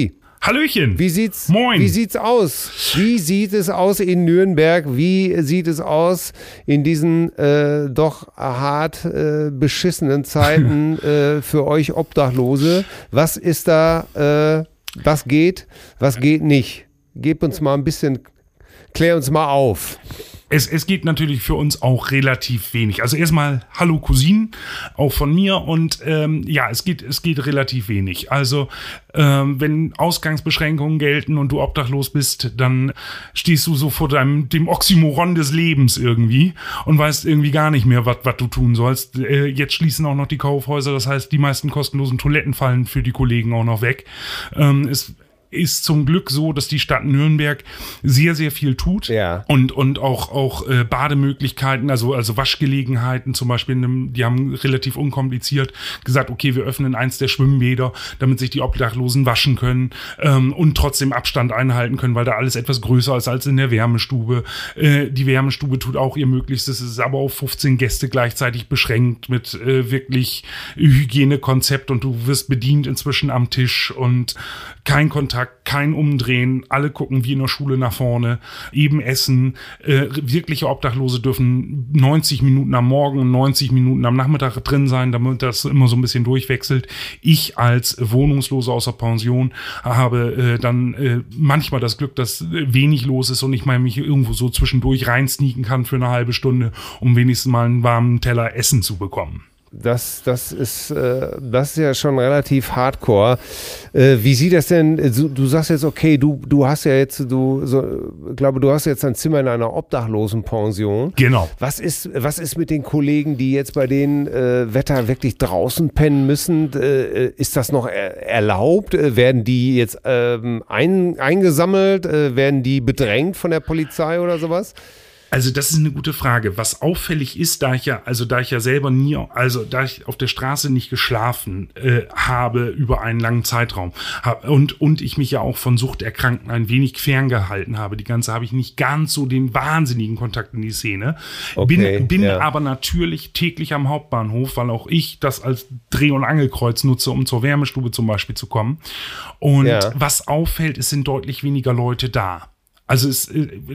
S4: Hallöchen.
S2: Wie sieht's,
S4: Moin.
S2: Wie sieht's aus? Wie sieht es aus in Nürnberg? Wie sieht es aus in diesen äh, doch hart äh, beschissenen Zeiten äh, für euch Obdachlose? Was ist da, äh, was geht, was geht nicht? Gebt uns mal ein bisschen, klär uns mal auf.
S4: Es, es geht natürlich für uns auch relativ wenig. Also erstmal hallo Cousinen, auch von mir. Und ähm, ja, es geht, es geht relativ wenig. Also ähm, wenn Ausgangsbeschränkungen gelten und du obdachlos bist, dann stehst du so vor deinem, dem Oxymoron des Lebens irgendwie und weißt irgendwie gar nicht mehr, was du tun sollst. Äh, jetzt schließen auch noch die Kaufhäuser. Das heißt, die meisten kostenlosen Toiletten fallen für die Kollegen auch noch weg. Ähm, es ist zum Glück so, dass die Stadt Nürnberg sehr, sehr viel tut
S2: ja.
S4: und, und auch, auch äh, Bademöglichkeiten, also, also Waschgelegenheiten zum Beispiel, die haben relativ unkompliziert gesagt, okay, wir öffnen eins der Schwimmbäder, damit sich die Obdachlosen waschen können ähm, und trotzdem Abstand einhalten können, weil da alles etwas größer ist als in der Wärmestube. Äh, die Wärmestube tut auch ihr Möglichstes, es ist aber auf fünfzehn Gäste gleichzeitig beschränkt mit äh, wirklich Hygienekonzept und du wirst bedient inzwischen am Tisch und kein Kontakt, kein Umdrehen, alle gucken wie in der Schule nach vorne, eben essen. Äh, wirkliche Obdachlose dürfen neunzig Minuten am Morgen und neunzig Minuten am Nachmittag drin sein, damit das immer so ein bisschen durchwechselt. Ich als Wohnungsloser aus der Pension habe äh, dann äh, manchmal das Glück, dass wenig los ist und ich mal mich irgendwo so zwischendurch reinsneaken kann für eine halbe Stunde, um wenigstens mal einen warmen Teller Essen zu bekommen.
S2: Das, das ist, äh, das ist ja schon relativ hardcore. Äh, wie sieht das denn, du, du sagst jetzt, okay, du, du hast ja jetzt, du, so, glaube, du hast jetzt ein Zimmer in einer Obdachlosenpension.
S4: Genau.
S2: Was ist, was ist mit den Kollegen, die jetzt bei den äh, Wetter wirklich draußen pennen müssen? Äh, ist das noch er, erlaubt? Äh, werden die jetzt ähm, ein, eingesammelt? Äh, werden die bedrängt von der Polizei oder sowas?
S4: Also das ist eine gute Frage. Was auffällig ist, da ich ja, also da ich ja selber nie, also da ich auf der Straße nicht geschlafen äh, habe über einen langen Zeitraum hab, und und ich mich ja auch von Suchterkrankten ein wenig ferngehalten habe. Die ganze habe ich nicht ganz so den wahnsinnigen Kontakt in die Szene.
S2: Okay,
S4: bin bin
S2: ja.
S4: aber natürlich täglich am Hauptbahnhof, weil auch ich das als Dreh- und Angelkreuz nutze, um zur Wärmestube zum Beispiel zu kommen. Und
S2: Ja.
S4: was auffällt, es sind deutlich weniger Leute da. Also es,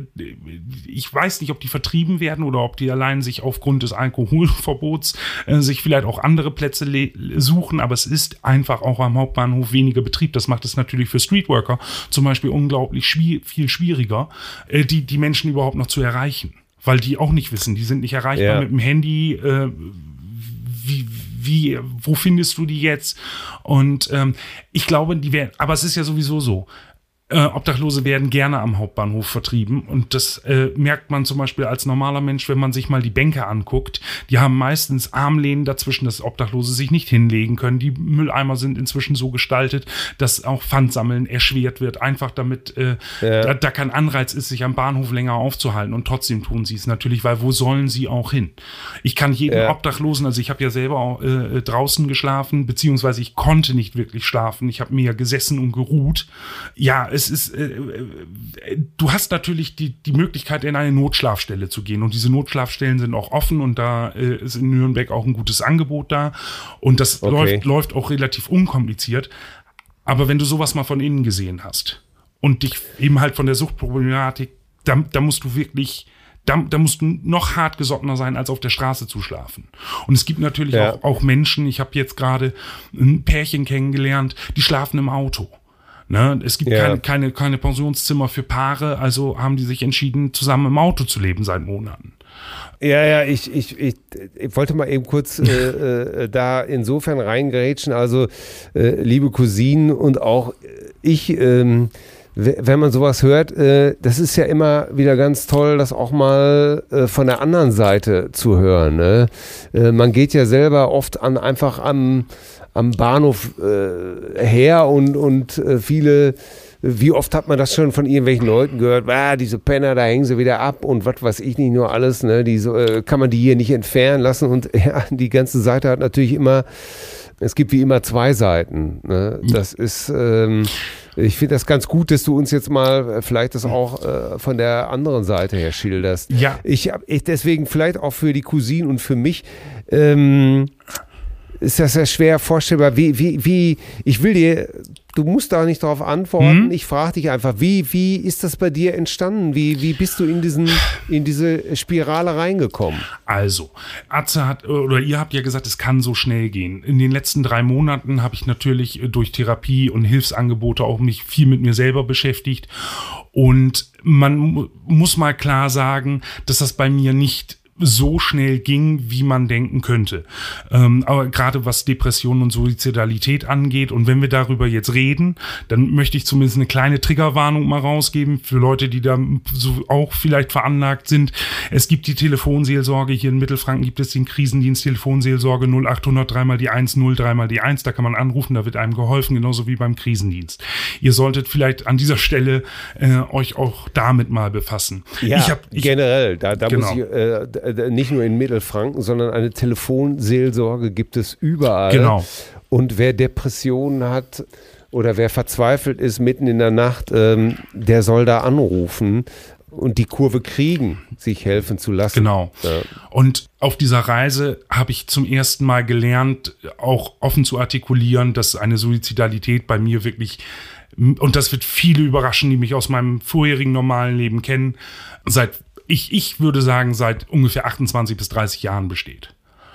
S4: ich weiß nicht, ob die vertrieben werden oder ob die allein sich aufgrund des Alkoholverbots äh, sich vielleicht auch andere Plätze le- suchen, aber es ist einfach auch am Hauptbahnhof weniger Betrieb. Das macht es natürlich für Streetworker zum Beispiel unglaublich schwi- viel schwieriger, äh, die, die Menschen überhaupt noch zu erreichen, weil die auch nicht wissen, die sind nicht erreichbar
S2: Ja.
S4: mit dem Handy, äh, wie, wie, wo findest du die jetzt? Und ähm, ich glaube, die werden, aber es ist ja sowieso so, Äh, Obdachlose werden gerne am Hauptbahnhof vertrieben und das äh, merkt man zum Beispiel als normaler Mensch, wenn man sich mal die Bänke anguckt. Die haben meistens Armlehnen dazwischen, dass Obdachlose sich nicht hinlegen können. Die Mülleimer sind inzwischen so gestaltet, dass auch Pfandsammeln erschwert wird, einfach damit äh,
S2: Ja.
S4: da, da kein Anreiz ist, sich am Bahnhof länger aufzuhalten und trotzdem tun sie es natürlich, weil wo sollen sie auch hin? Ich kann jeden
S2: Ja.
S4: Obdachlosen, also ich habe ja selber auch, äh, draußen geschlafen, beziehungsweise ich konnte nicht wirklich schlafen. Ich habe mir gesessen und geruht. Ja, es ist, äh, äh, du hast natürlich die, die Möglichkeit, in eine Notschlafstelle zu gehen und diese Notschlafstellen sind auch offen und da äh, ist in Nürnberg auch ein gutes Angebot da und das
S2: Okay.
S4: läuft, läuft auch relativ unkompliziert. Aber wenn du sowas mal von innen gesehen hast und dich eben halt von der Suchtproblematik, da, da musst du wirklich, da, da musst du noch hartgesottener sein, als auf der Straße zu schlafen. Und es gibt natürlich
S2: Ja.
S4: auch, auch Menschen, ich habe jetzt gerade ein Pärchen kennengelernt, die schlafen im Auto. Ne? Es gibt
S2: Ja.
S4: keine, keine, keine Pensionszimmer für Paare, also haben die sich entschieden, zusammen im Auto zu leben seit Monaten.
S2: Ja, ja, ich, ich, ich, ich wollte mal eben kurz äh, äh, da insofern reingrätschen. Also, äh, liebe Cousinen und auch ich, ähm, w- wenn man sowas hört, äh, das ist ja immer wieder ganz toll, das auch mal äh, von der anderen Seite zu hören. Ne? Äh, man geht ja selber oft an einfach am, am Bahnhof äh, her und, und äh, viele. Wie oft hat man das schon von irgendwelchen Leuten gehört? Ah, diese Penner, da hängen sie wieder ab und was weiß ich nicht nur alles. Ne? Die so, äh, kann man die hier nicht entfernen lassen? Und ja, die ganze Seite hat natürlich immer, es gibt wie immer zwei Seiten. Ne? Das ist, ähm, ich finde das ganz gut, dass du uns jetzt mal vielleicht das auch äh, von der anderen Seite her schilderst.
S4: Ja.
S2: Ich habe ich deswegen vielleicht auch für die Cousinen und für mich, ähm, ist das ja schwer vorstellbar. Wie, wie, wie, ich will dir, du musst da nicht darauf antworten. Hm? Ich frage dich einfach, wie, wie ist das bei dir entstanden? Wie, wie bist du in diesen, in diese Spirale reingekommen?
S4: Also, Atze hat, oder ihr habt ja gesagt, es kann so schnell gehen. In den letzten drei Monaten habe ich natürlich durch Therapie und Hilfsangebote auch mich viel mit mir selber beschäftigt. Und man mu- muss mal klar sagen, dass das bei mir nicht so schnell ging, wie man denken könnte. Ähm, aber gerade was Depressionen und Suizidalität angeht, und wenn wir darüber jetzt reden, dann möchte ich zumindest eine kleine Triggerwarnung mal rausgeben für Leute, die da so auch vielleicht veranlagt sind. Es gibt die Telefonseelsorge, hier in Mittelfranken gibt es den Krisendienst Telefonseelsorge null achthundert dreimal die eins, null dreimal die eins, da kann man anrufen, da wird einem geholfen, genauso wie beim Krisendienst. Ihr solltet vielleicht an dieser Stelle äh, euch auch damit mal befassen.
S2: Ja,
S4: ich hab, ich,
S2: generell, da, da
S4: genau.
S2: muss ich äh, nicht nur in Mittelfranken, sondern eine Telefonseelsorge gibt es überall.
S4: Genau.
S2: Und wer Depressionen hat oder wer verzweifelt ist mitten in der Nacht, ähm, der soll da anrufen und die Kurve kriegen, sich helfen zu lassen.
S4: Genau.
S2: Ja.
S4: Und auf dieser Reise habe ich zum ersten Mal gelernt, auch offen zu artikulieren, dass eine Suizidalität bei mir wirklich, und das wird viele überraschen, die mich aus meinem vorherigen normalen Leben kennen, seit Ich, ich würde sagen, seit ungefähr achtundzwanzig bis dreißig Jahren besteht.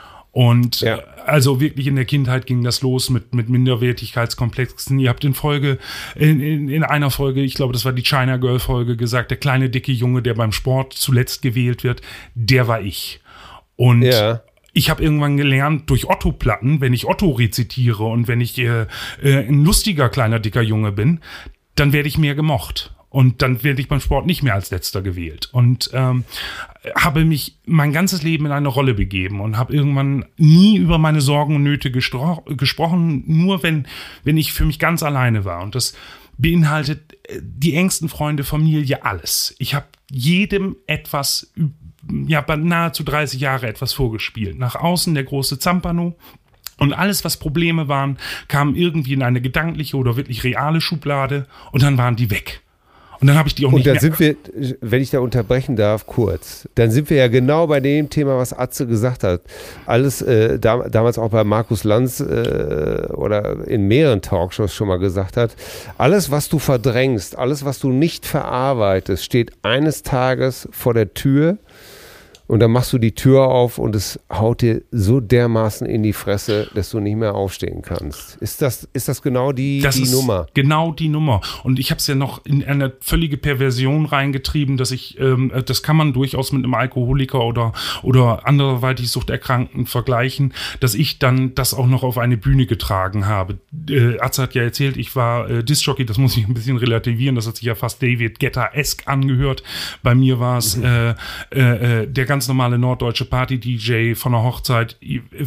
S4: Und ja. also wirklich in der Kindheit ging das los mit, mit Minderwertigkeitskomplexen. Ihr habt in Folge, in, in, in einer Folge, ich glaube, das war die China Girl Folge, gesagt, der kleine, dicke Junge, der beim Sport zuletzt gewählt wird, der war ich. Und ja. ich habe irgendwann gelernt, durch Otto-Platten, wenn ich Otto rezitiere und wenn ich äh, äh, ein lustiger, kleiner, dicker Junge bin, dann werde ich mehr gemocht. Und dann werde ich beim Sport nicht mehr als Letzter gewählt. Und ähm, habe mich mein ganzes Leben in eine Rolle begeben und habe irgendwann nie über meine Sorgen und Nöte gestro- gesprochen, nur wenn, wenn ich für mich ganz alleine war. Und das beinhaltet die engsten Freunde, Familie, alles. Ich habe jedem etwas, ja, nahezu dreißig Jahre etwas vorgespielt. Nach außen der große Zampano. Und alles, was Probleme waren, kam irgendwie in eine gedankliche oder wirklich reale Schublade und dann waren die weg. Und dann habe ich die auch
S2: und
S4: nicht
S2: dann
S4: mehr.
S2: sind wir, wenn ich da unterbrechen darf, kurz, dann sind wir ja genau bei dem Thema, was Atze gesagt hat. Alles, äh, da, damals auch bei Markus Lanz äh, oder in mehreren Talkshows schon mal gesagt hat, alles, was du verdrängst, alles, was du nicht verarbeitest, steht eines Tages vor der Tür. Und dann machst du die Tür auf und es haut dir so dermaßen in die Fresse, dass du nicht mehr aufstehen kannst. Ist das, ist das genau die,
S4: das
S2: die
S4: ist
S2: Nummer?
S4: Genau die Nummer. Und ich habe es ja noch in eine völlige Perversion reingetrieben, dass ich, ähm, das kann man durchaus mit einem Alkoholiker oder, oder anderweitig Suchterkrankten vergleichen, dass ich dann das auch noch auf eine Bühne getragen habe. Äh, Atze hat ja erzählt, ich war äh, Disc-Jockey, das muss ich ein bisschen relativieren, das hat sich ja fast David Guetta-esque angehört. Bei mir war es mhm. äh, äh, der ganz normale norddeutsche Party-D J von einer Hochzeit,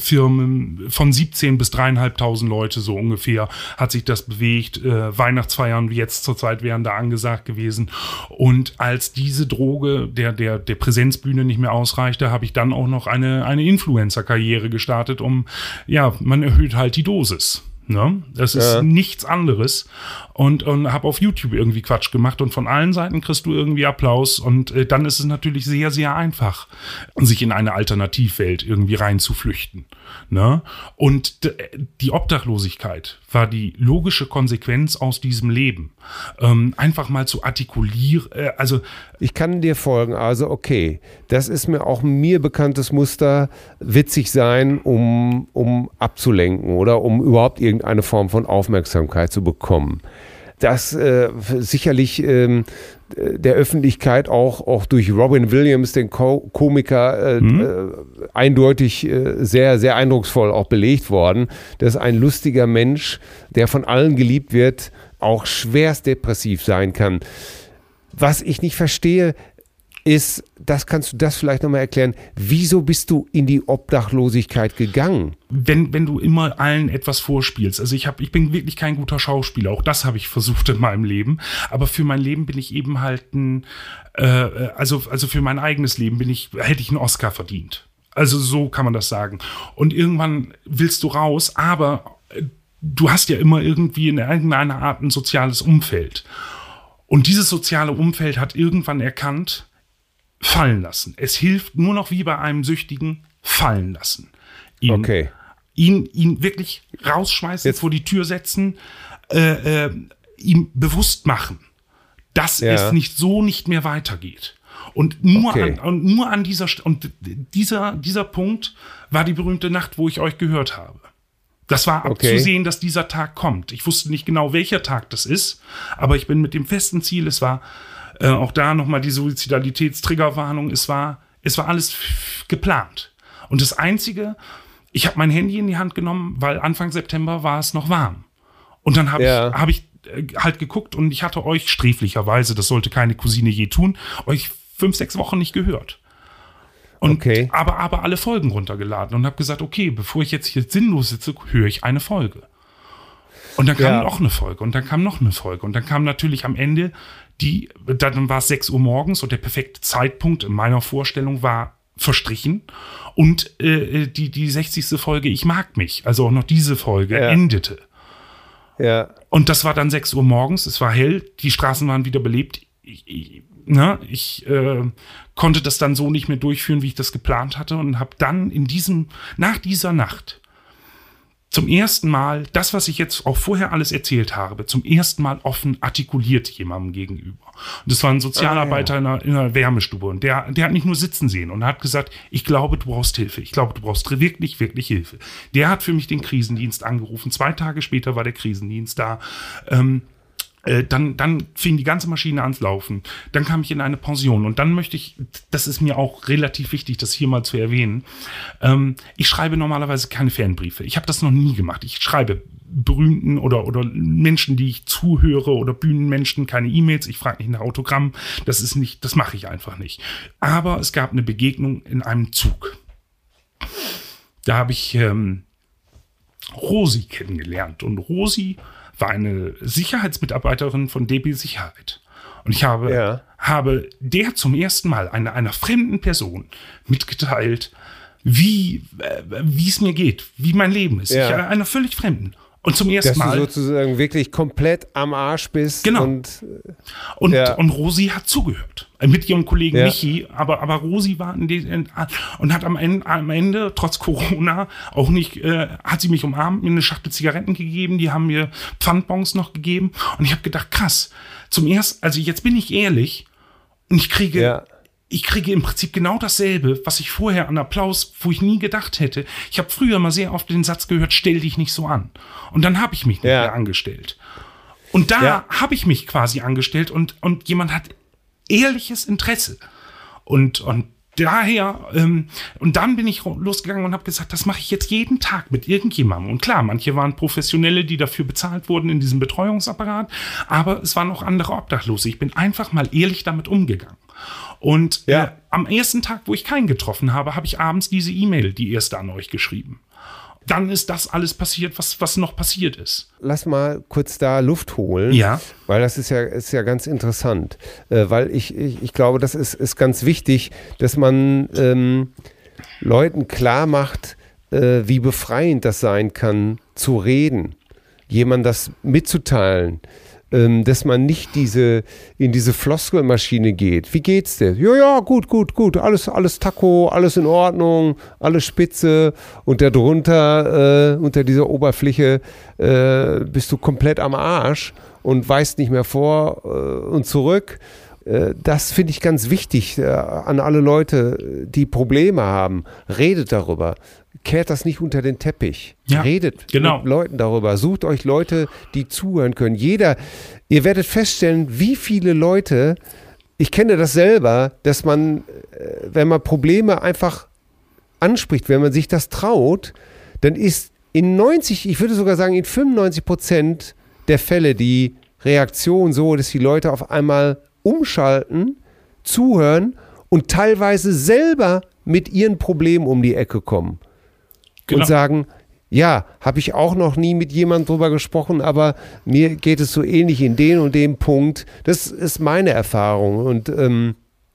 S4: Firmen von siebzehn bis dreieinhalbtausend Leute so ungefähr, hat sich das bewegt. Äh, Weihnachtsfeiern wie jetzt zurzeit wären da angesagt gewesen. Und als diese Droge der, der, der Präsenzbühne nicht mehr ausreichte, habe ich dann auch noch eine, eine Influencer-Karriere gestartet, um, ja, man erhöht halt die Dosis. Ne? Das ist ja. nichts anderes. Und, und habe auf YouTube irgendwie Quatsch gemacht und von allen Seiten kriegst du irgendwie Applaus und äh, dann ist es natürlich sehr, sehr einfach, sich in eine Alternativwelt irgendwie reinzuflüchten. Ne? Und d- die Obdachlosigkeit war die logische Konsequenz aus diesem Leben. Ähm, einfach mal zu artikulieren, äh, also
S2: ich kann dir folgen, also okay, das ist mir auch ein mir bekanntes Muster, witzig sein, um, um abzulenken oder um überhaupt irgendeine Form von Aufmerksamkeit zu bekommen. Das äh, sicherlich ähm, der Öffentlichkeit auch, auch durch Robin Williams, den Co- Komiker, äh, mhm. äh, eindeutig äh, sehr, sehr eindrucksvoll auch belegt worden, dass ein lustiger Mensch, der von allen geliebt wird, auch schwerst depressiv sein kann. Was ich nicht verstehe, ist, das kannst du das vielleicht nochmal erklären, wieso bist du in die Obdachlosigkeit gegangen?
S4: Wenn, wenn du immer allen etwas vorspielst, also ich hab, ich bin wirklich kein guter Schauspieler, auch das habe ich versucht in meinem Leben, aber für mein Leben bin ich eben halt ein, äh, also, also für mein eigenes Leben bin ich, hätte ich einen Oscar verdient. Also so kann man das sagen. Und irgendwann willst du raus, aber du hast ja immer irgendwie in irgendeiner Art ein soziales Umfeld. Und dieses soziale Umfeld hat irgendwann erkannt, fallen lassen. Es hilft nur noch wie bei einem Süchtigen, fallen lassen. Ihn
S2: okay.
S4: Ihn, ihn wirklich rausschmeißen,
S2: Jetzt.
S4: vor die Tür setzen, äh, äh, ihm bewusst machen, dass
S2: Ja.
S4: es nicht so nicht mehr weitergeht. Und nur,
S2: Okay.
S4: an, und nur an dieser St- und dieser, dieser Punkt war die berühmte Nacht, wo ich euch gehört habe. Das war
S2: Okay.
S4: abzusehen, dass dieser Tag kommt. Ich wusste nicht genau, welcher Tag das ist, aber ich bin mit dem festen Ziel, es war äh, auch da nochmal die Suizidalitätstriggerwarnung, es war, es war alles f- geplant. Und das Einzige, ich habe mein Handy in die Hand genommen, weil Anfang September war es noch warm. Und dann habe
S2: Ja.
S4: ich, hab ich äh, halt geguckt und ich hatte euch sträflicherweise, das sollte keine Cousine je tun, euch fünf, sechs Wochen nicht gehört. Und
S2: Okay.
S4: aber, aber alle Folgen runtergeladen und habe gesagt, okay, bevor ich jetzt hier sinnlos sitze, höre ich eine Folge. Und dann kam
S2: Ja.
S4: noch eine Folge und dann kam noch eine Folge und dann kam natürlich am Ende die, dann war es sechs Uhr morgens und der perfekte Zeitpunkt in meiner Vorstellung war verstrichen und äh, die, die sechzigste Folge Ich mag mich, also auch noch diese Folge,
S2: Ja.
S4: endete.
S2: Ja.
S4: Und das war dann sechs Uhr morgens, es war hell, die Straßen waren wieder belebt. Ich, ich, na, ich äh, konnte das dann so nicht mehr durchführen, wie ich das geplant hatte und habe dann in diesem, nach dieser Nacht zum ersten Mal das, was ich jetzt auch vorher alles erzählt habe, zum ersten Mal offen artikuliert jemandem gegenüber. Und das war ein Sozialarbeiter
S2: Ah, ja.
S4: in, einer, in einer Wärmestube und der, der hat nicht nur sitzen sehen und hat gesagt, ich glaube, du brauchst Hilfe. Ich glaube, du brauchst wirklich, wirklich Hilfe. Der hat für mich den Krisendienst angerufen. Zwei Tage später war der Krisendienst da. Ähm, Äh, dann, dann fing die ganze Maschine ans Laufen. Dann kam ich in eine Pension. Und dann möchte ich, das ist mir auch relativ wichtig, das hier mal zu erwähnen, ähm, ich schreibe normalerweise keine Fanbriefe. Ich habe das noch nie gemacht. Ich schreibe Berühmten oder, oder Menschen, die ich zuhöre oder Bühnenmenschen keine E-Mails. Ich frage nicht nach Autogramm. Das ist nicht, das mache ich einfach nicht. Aber es gab eine Begegnung in einem Zug. Da habe ich ähm, Rosi kennengelernt. Und Rosi war eine Sicherheitsmitarbeiterin von D B Sicherheit. Und ich habe,
S2: Ja.
S4: habe der zum ersten Mal einer, einer fremden Person mitgeteilt, wie äh, wie es mir geht, wie mein Leben ist.
S2: Ja.
S4: Ich, einer völlig Fremden. Und zum ersten
S2: Dass
S4: Mal.
S2: du sozusagen wirklich komplett am Arsch bist.
S4: Genau.
S2: Und,
S4: Und,
S2: Ja.
S4: und Rosi hat zugehört. Mit ihrem Kollegen
S2: Ja.
S4: Michi, aber, aber Rosi war in den, in, und hat am Ende, am Ende, trotz Corona, auch nicht, äh, hat sie mich umarmt, mir eine Schachtel Zigaretten gegeben, die haben mir Pfandbons noch gegeben. Und ich habe gedacht, krass, zum ersten, also jetzt bin ich ehrlich, und ich kriege,
S2: Ja.
S4: ich kriege im Prinzip genau dasselbe, was ich vorher an Applaus, wo ich nie gedacht hätte. Ich habe früher mal sehr oft den Satz gehört, stell dich nicht so an. Und dann habe ich mich nicht
S2: Ja.
S4: mehr angestellt. Und da
S2: Ja.
S4: habe ich mich quasi angestellt und, und jemand hat ehrliches Interesse. Und, und daher, ähm, und dann bin ich losgegangen und habe gesagt, das mache ich jetzt jeden Tag mit irgendjemandem. Und klar, manche waren Professionelle, die dafür bezahlt wurden in diesem Betreuungsapparat, aber es waren auch andere Obdachlose. Ich bin einfach mal ehrlich damit umgegangen. Und
S2: Ja.
S4: äh, am ersten Tag, wo ich keinen getroffen habe, habe ich abends diese E-Mail, die erste an euch geschrieben. Dann ist das alles passiert, was, was noch passiert ist.
S2: lass mal kurz da Luft holen.
S4: Ja.
S2: Weil das ist ja, ist ja ganz interessant. Äh, weil ich, ich, ich glaube, das ist, ist ganz wichtig, dass man ähm, Leuten klar macht, äh, wie befreiend das sein kann, zu reden, jemandem das mitzuteilen. Ähm, dass man nicht diese in diese Floskelmaschine geht. Wie geht's dir? Ja, ja, gut, gut, gut. Alles, alles Taco, alles in Ordnung, alles spitze. Und darunter, äh, unter dieser Oberfläche, äh, bist du komplett am Arsch und weißt nicht mehr vor äh, und zurück. Äh, das finde ich ganz wichtig äh, an alle Leute, die Probleme haben. Redet darüber. Kehrt das nicht unter den Teppich.
S4: Ja,
S2: Redet
S4: genau.
S2: mit Leuten darüber. Sucht euch Leute, die zuhören können. Jeder, ihr werdet feststellen, wie viele Leute, ich kenne das selber, dass man, äh, wenn man Probleme einfach anspricht, wenn man sich das traut, dann ist in neunzig, ich würde sogar sagen, in fünfundneunzig Prozent der Fälle die Reaktion so, dass die Leute auf einmal umschalten, zuhören und teilweise selber mit ihren Problemen um die Ecke kommen.
S4: Genau.
S2: Und sagen, ja, habe ich auch noch nie mit jemandem drüber gesprochen, aber mir geht es so ähnlich in den und dem Punkt. Das ist meine Erfahrung und ähm,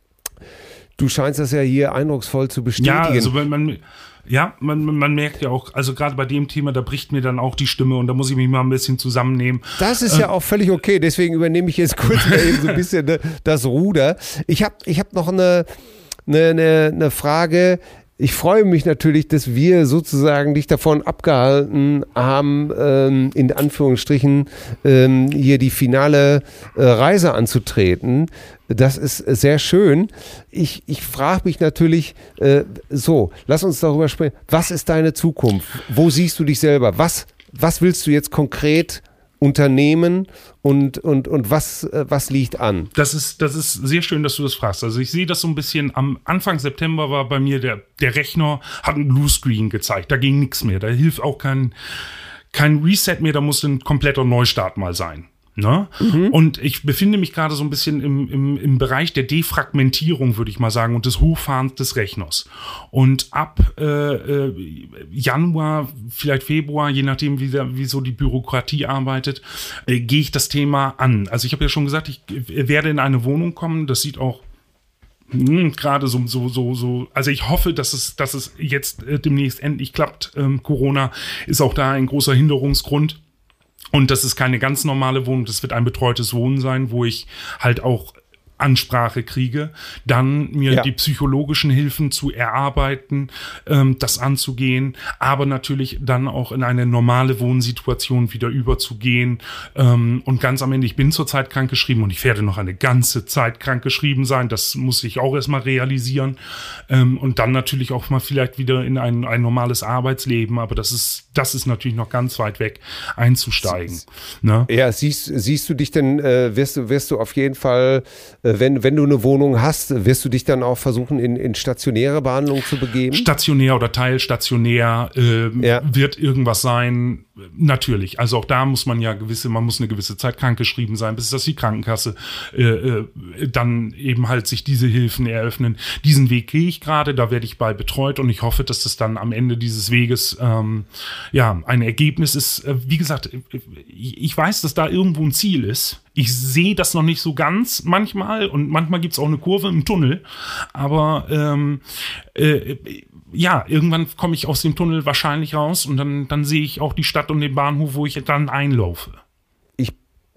S2: du scheinst das ja hier eindrucksvoll zu bestätigen.
S4: Ja, also man, man, ja, man, man merkt ja auch, also gerade bei dem Thema, da bricht mir dann auch die Stimme und da muss ich mich mal ein bisschen zusammennehmen.
S2: Das ist ja auch völlig okay, deswegen übernehme ich jetzt kurz mal eben so ein bisschen ne, das Ruder. Ich habe ich hab noch eine, eine, eine, eine Frage. ich freue mich natürlich, dass wir sozusagen dich davon abgehalten haben, ähm, in Anführungsstrichen ähm, hier die finale äh, Reise anzutreten. Das ist sehr schön. Ich, ich frage mich natürlich, äh, so, lass uns darüber sprechen. Was ist deine Zukunft? Wo siehst du dich selber? Was, was willst du jetzt konkret unternehmen und, und, und was, was liegt an?
S4: Das ist, das ist sehr schön, dass du das fragst. Also ich sehe das so ein bisschen, am Anfang September war bei mir der, der Rechner, hat ein Bluescreen gezeigt, da ging nichts mehr, da hilft auch kein, kein Reset mehr, da muss ein kompletter Neustart mal sein. Ne? Mhm. Und ich befinde mich gerade so ein bisschen im, im, im Bereich der Defragmentierung, würde ich mal sagen, und des Hochfahrens des Rechners. Und ab äh, äh, Januar, vielleicht Februar, je nachdem, wie, der, wie so die Bürokratie arbeitet, äh, gehe ich das Thema an. Also ich habe ja schon gesagt, ich werde in eine Wohnung kommen, das sieht auch gerade so, so, so, so, also ich hoffe, dass es, dass es jetzt äh, demnächst endlich klappt. Ähm, Corona ist auch da ein großer Hinderungsgrund. Und das ist keine ganz normale Wohnung, das wird ein betreutes Wohnen sein, wo ich halt auch Ansprache kriege, dann mir ja. die psychologischen Hilfen zu erarbeiten, ähm, das anzugehen, aber natürlich dann auch in eine normale Wohnsituation wieder überzugehen. Ähm, und ganz am Ende, ich bin zurzeit krankgeschrieben und ich werde noch eine ganze Zeit krankgeschrieben sein. Das muss ich auch erstmal realisieren. Ähm, und dann natürlich auch mal vielleicht wieder in ein, ein normales Arbeitsleben, aber das ist, das ist natürlich noch ganz weit weg, einzusteigen. Ne?
S2: Ja, siehst, siehst du dich denn, äh, wirst du, wirst du auf jeden Fall Wenn, wenn du eine Wohnung hast, wirst du dich dann auch versuchen, in, in stationäre Behandlung zu begeben?
S4: Stationär oder teilstationär äh, ja. wird irgendwas sein. Natürlich. Also auch da muss man ja gewisse, man muss eine gewisse Zeit krankgeschrieben sein, bis das die Krankenkasse äh, äh, dann eben halt sich diese Hilfen eröffnen. Diesen Weg gehe ich gerade, da werde ich bei betreut und ich hoffe, dass das dann am Ende dieses Weges ähm, ja ein Ergebnis ist. Äh, wie gesagt, ich, ich weiß, dass da irgendwo ein Ziel ist. Ich sehe das noch nicht so ganz manchmal und manchmal gibt es auch eine Kurve im Tunnel, aber ähm, äh, ja, irgendwann komme ich aus dem Tunnel wahrscheinlich raus und dann, dann sehe ich auch die Stadt und den Bahnhof, wo ich dann einlaufe.
S2: Ich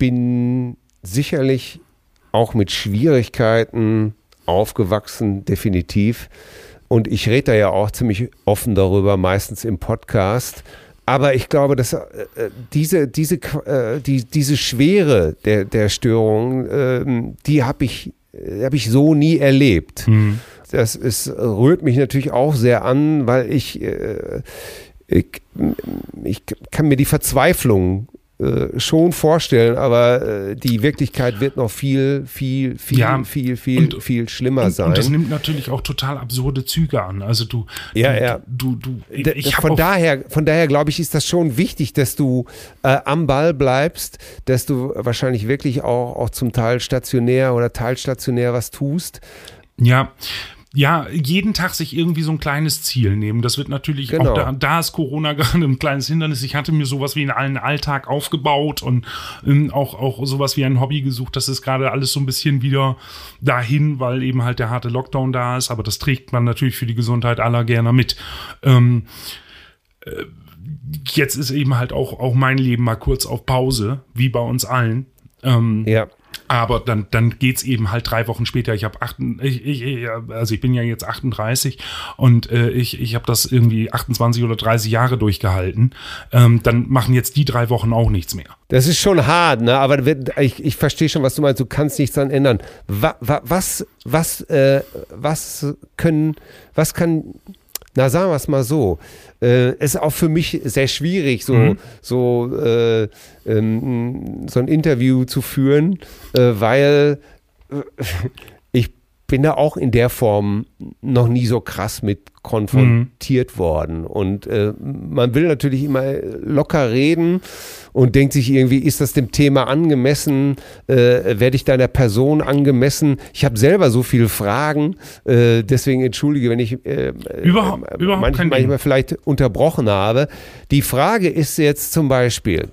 S2: bin sicherlich auch mit Schwierigkeiten aufgewachsen, definitiv. Und ich rede da ja auch ziemlich offen darüber, meistens im Podcast. Aber ich glaube, dass äh, diese, diese, äh, die, diese Schwere der, der Störung, äh, die habe ich, hab ich so nie erlebt. Mhm. Das ist, rührt mich natürlich auch sehr an, weil ich, äh, ich, ich kann mir die Verzweiflung äh, schon vorstellen, aber äh, die Wirklichkeit wird noch viel, viel, viel, ja, viel, viel, und, viel schlimmer
S4: und,
S2: sein.
S4: Und das nimmt natürlich auch total absurde Züge an. Also du,
S2: ja,
S4: du,
S2: ja.
S4: du, du, ich,
S2: D-
S4: ich
S2: von daher, von daher glaube ich, ist das schon wichtig, dass du äh, am Ball bleibst, dass du wahrscheinlich wirklich auch, auch zum Teil stationär oder teilstationär was tust.
S4: Ja. Ja, jeden Tag sich irgendwie so ein kleines Ziel nehmen. Das wird natürlich
S2: genau.
S4: auch, da, da ist Corona gerade ein kleines Hindernis. Ich hatte mir sowas wie einen Alltag aufgebaut und ähm, auch, auch sowas wie ein Hobby gesucht. Das ist gerade alles so ein bisschen wieder dahin, weil eben halt der harte Lockdown da ist. Aber das trägt man natürlich für die Gesundheit aller gerne mit. Ähm, äh, jetzt ist eben halt auch, auch mein Leben mal kurz auf Pause, wie bei uns allen. Ähm,
S2: ja.
S4: Aber dann, dann geht's eben halt drei Wochen später. Ich habe acht, ich, ich, also ich bin ja jetzt achtunddreißig und äh, ich, ich habe das irgendwie achtundzwanzig oder dreißig Jahre durchgehalten. Ähm, dann machen jetzt die drei Wochen auch nichts mehr.
S2: Das ist schon hart, ne? Aber ich, ich verstehe schon, was du meinst. Du kannst nichts daran ändern. Was, was, was, äh, was können, was kann, na sagen wir es mal so. Äh, ist auch für mich sehr schwierig, so, mhm. so, äh, ähm, so ein Interview zu führen, äh, weil äh, ich bin da auch in der Form noch nie so krass mit konfrontiert mhm. worden. Und äh, man will natürlich immer locker reden und denkt sich irgendwie, ist das dem Thema angemessen? Äh, werde ich deiner Person angemessen? Ich habe selber so viele Fragen, äh, deswegen entschuldige, wenn ich äh,
S4: überhaupt,
S2: äh,
S4: überhaupt
S2: manchmal, manchmal vielleicht unterbrochen habe. Die Frage ist jetzt zum Beispiel,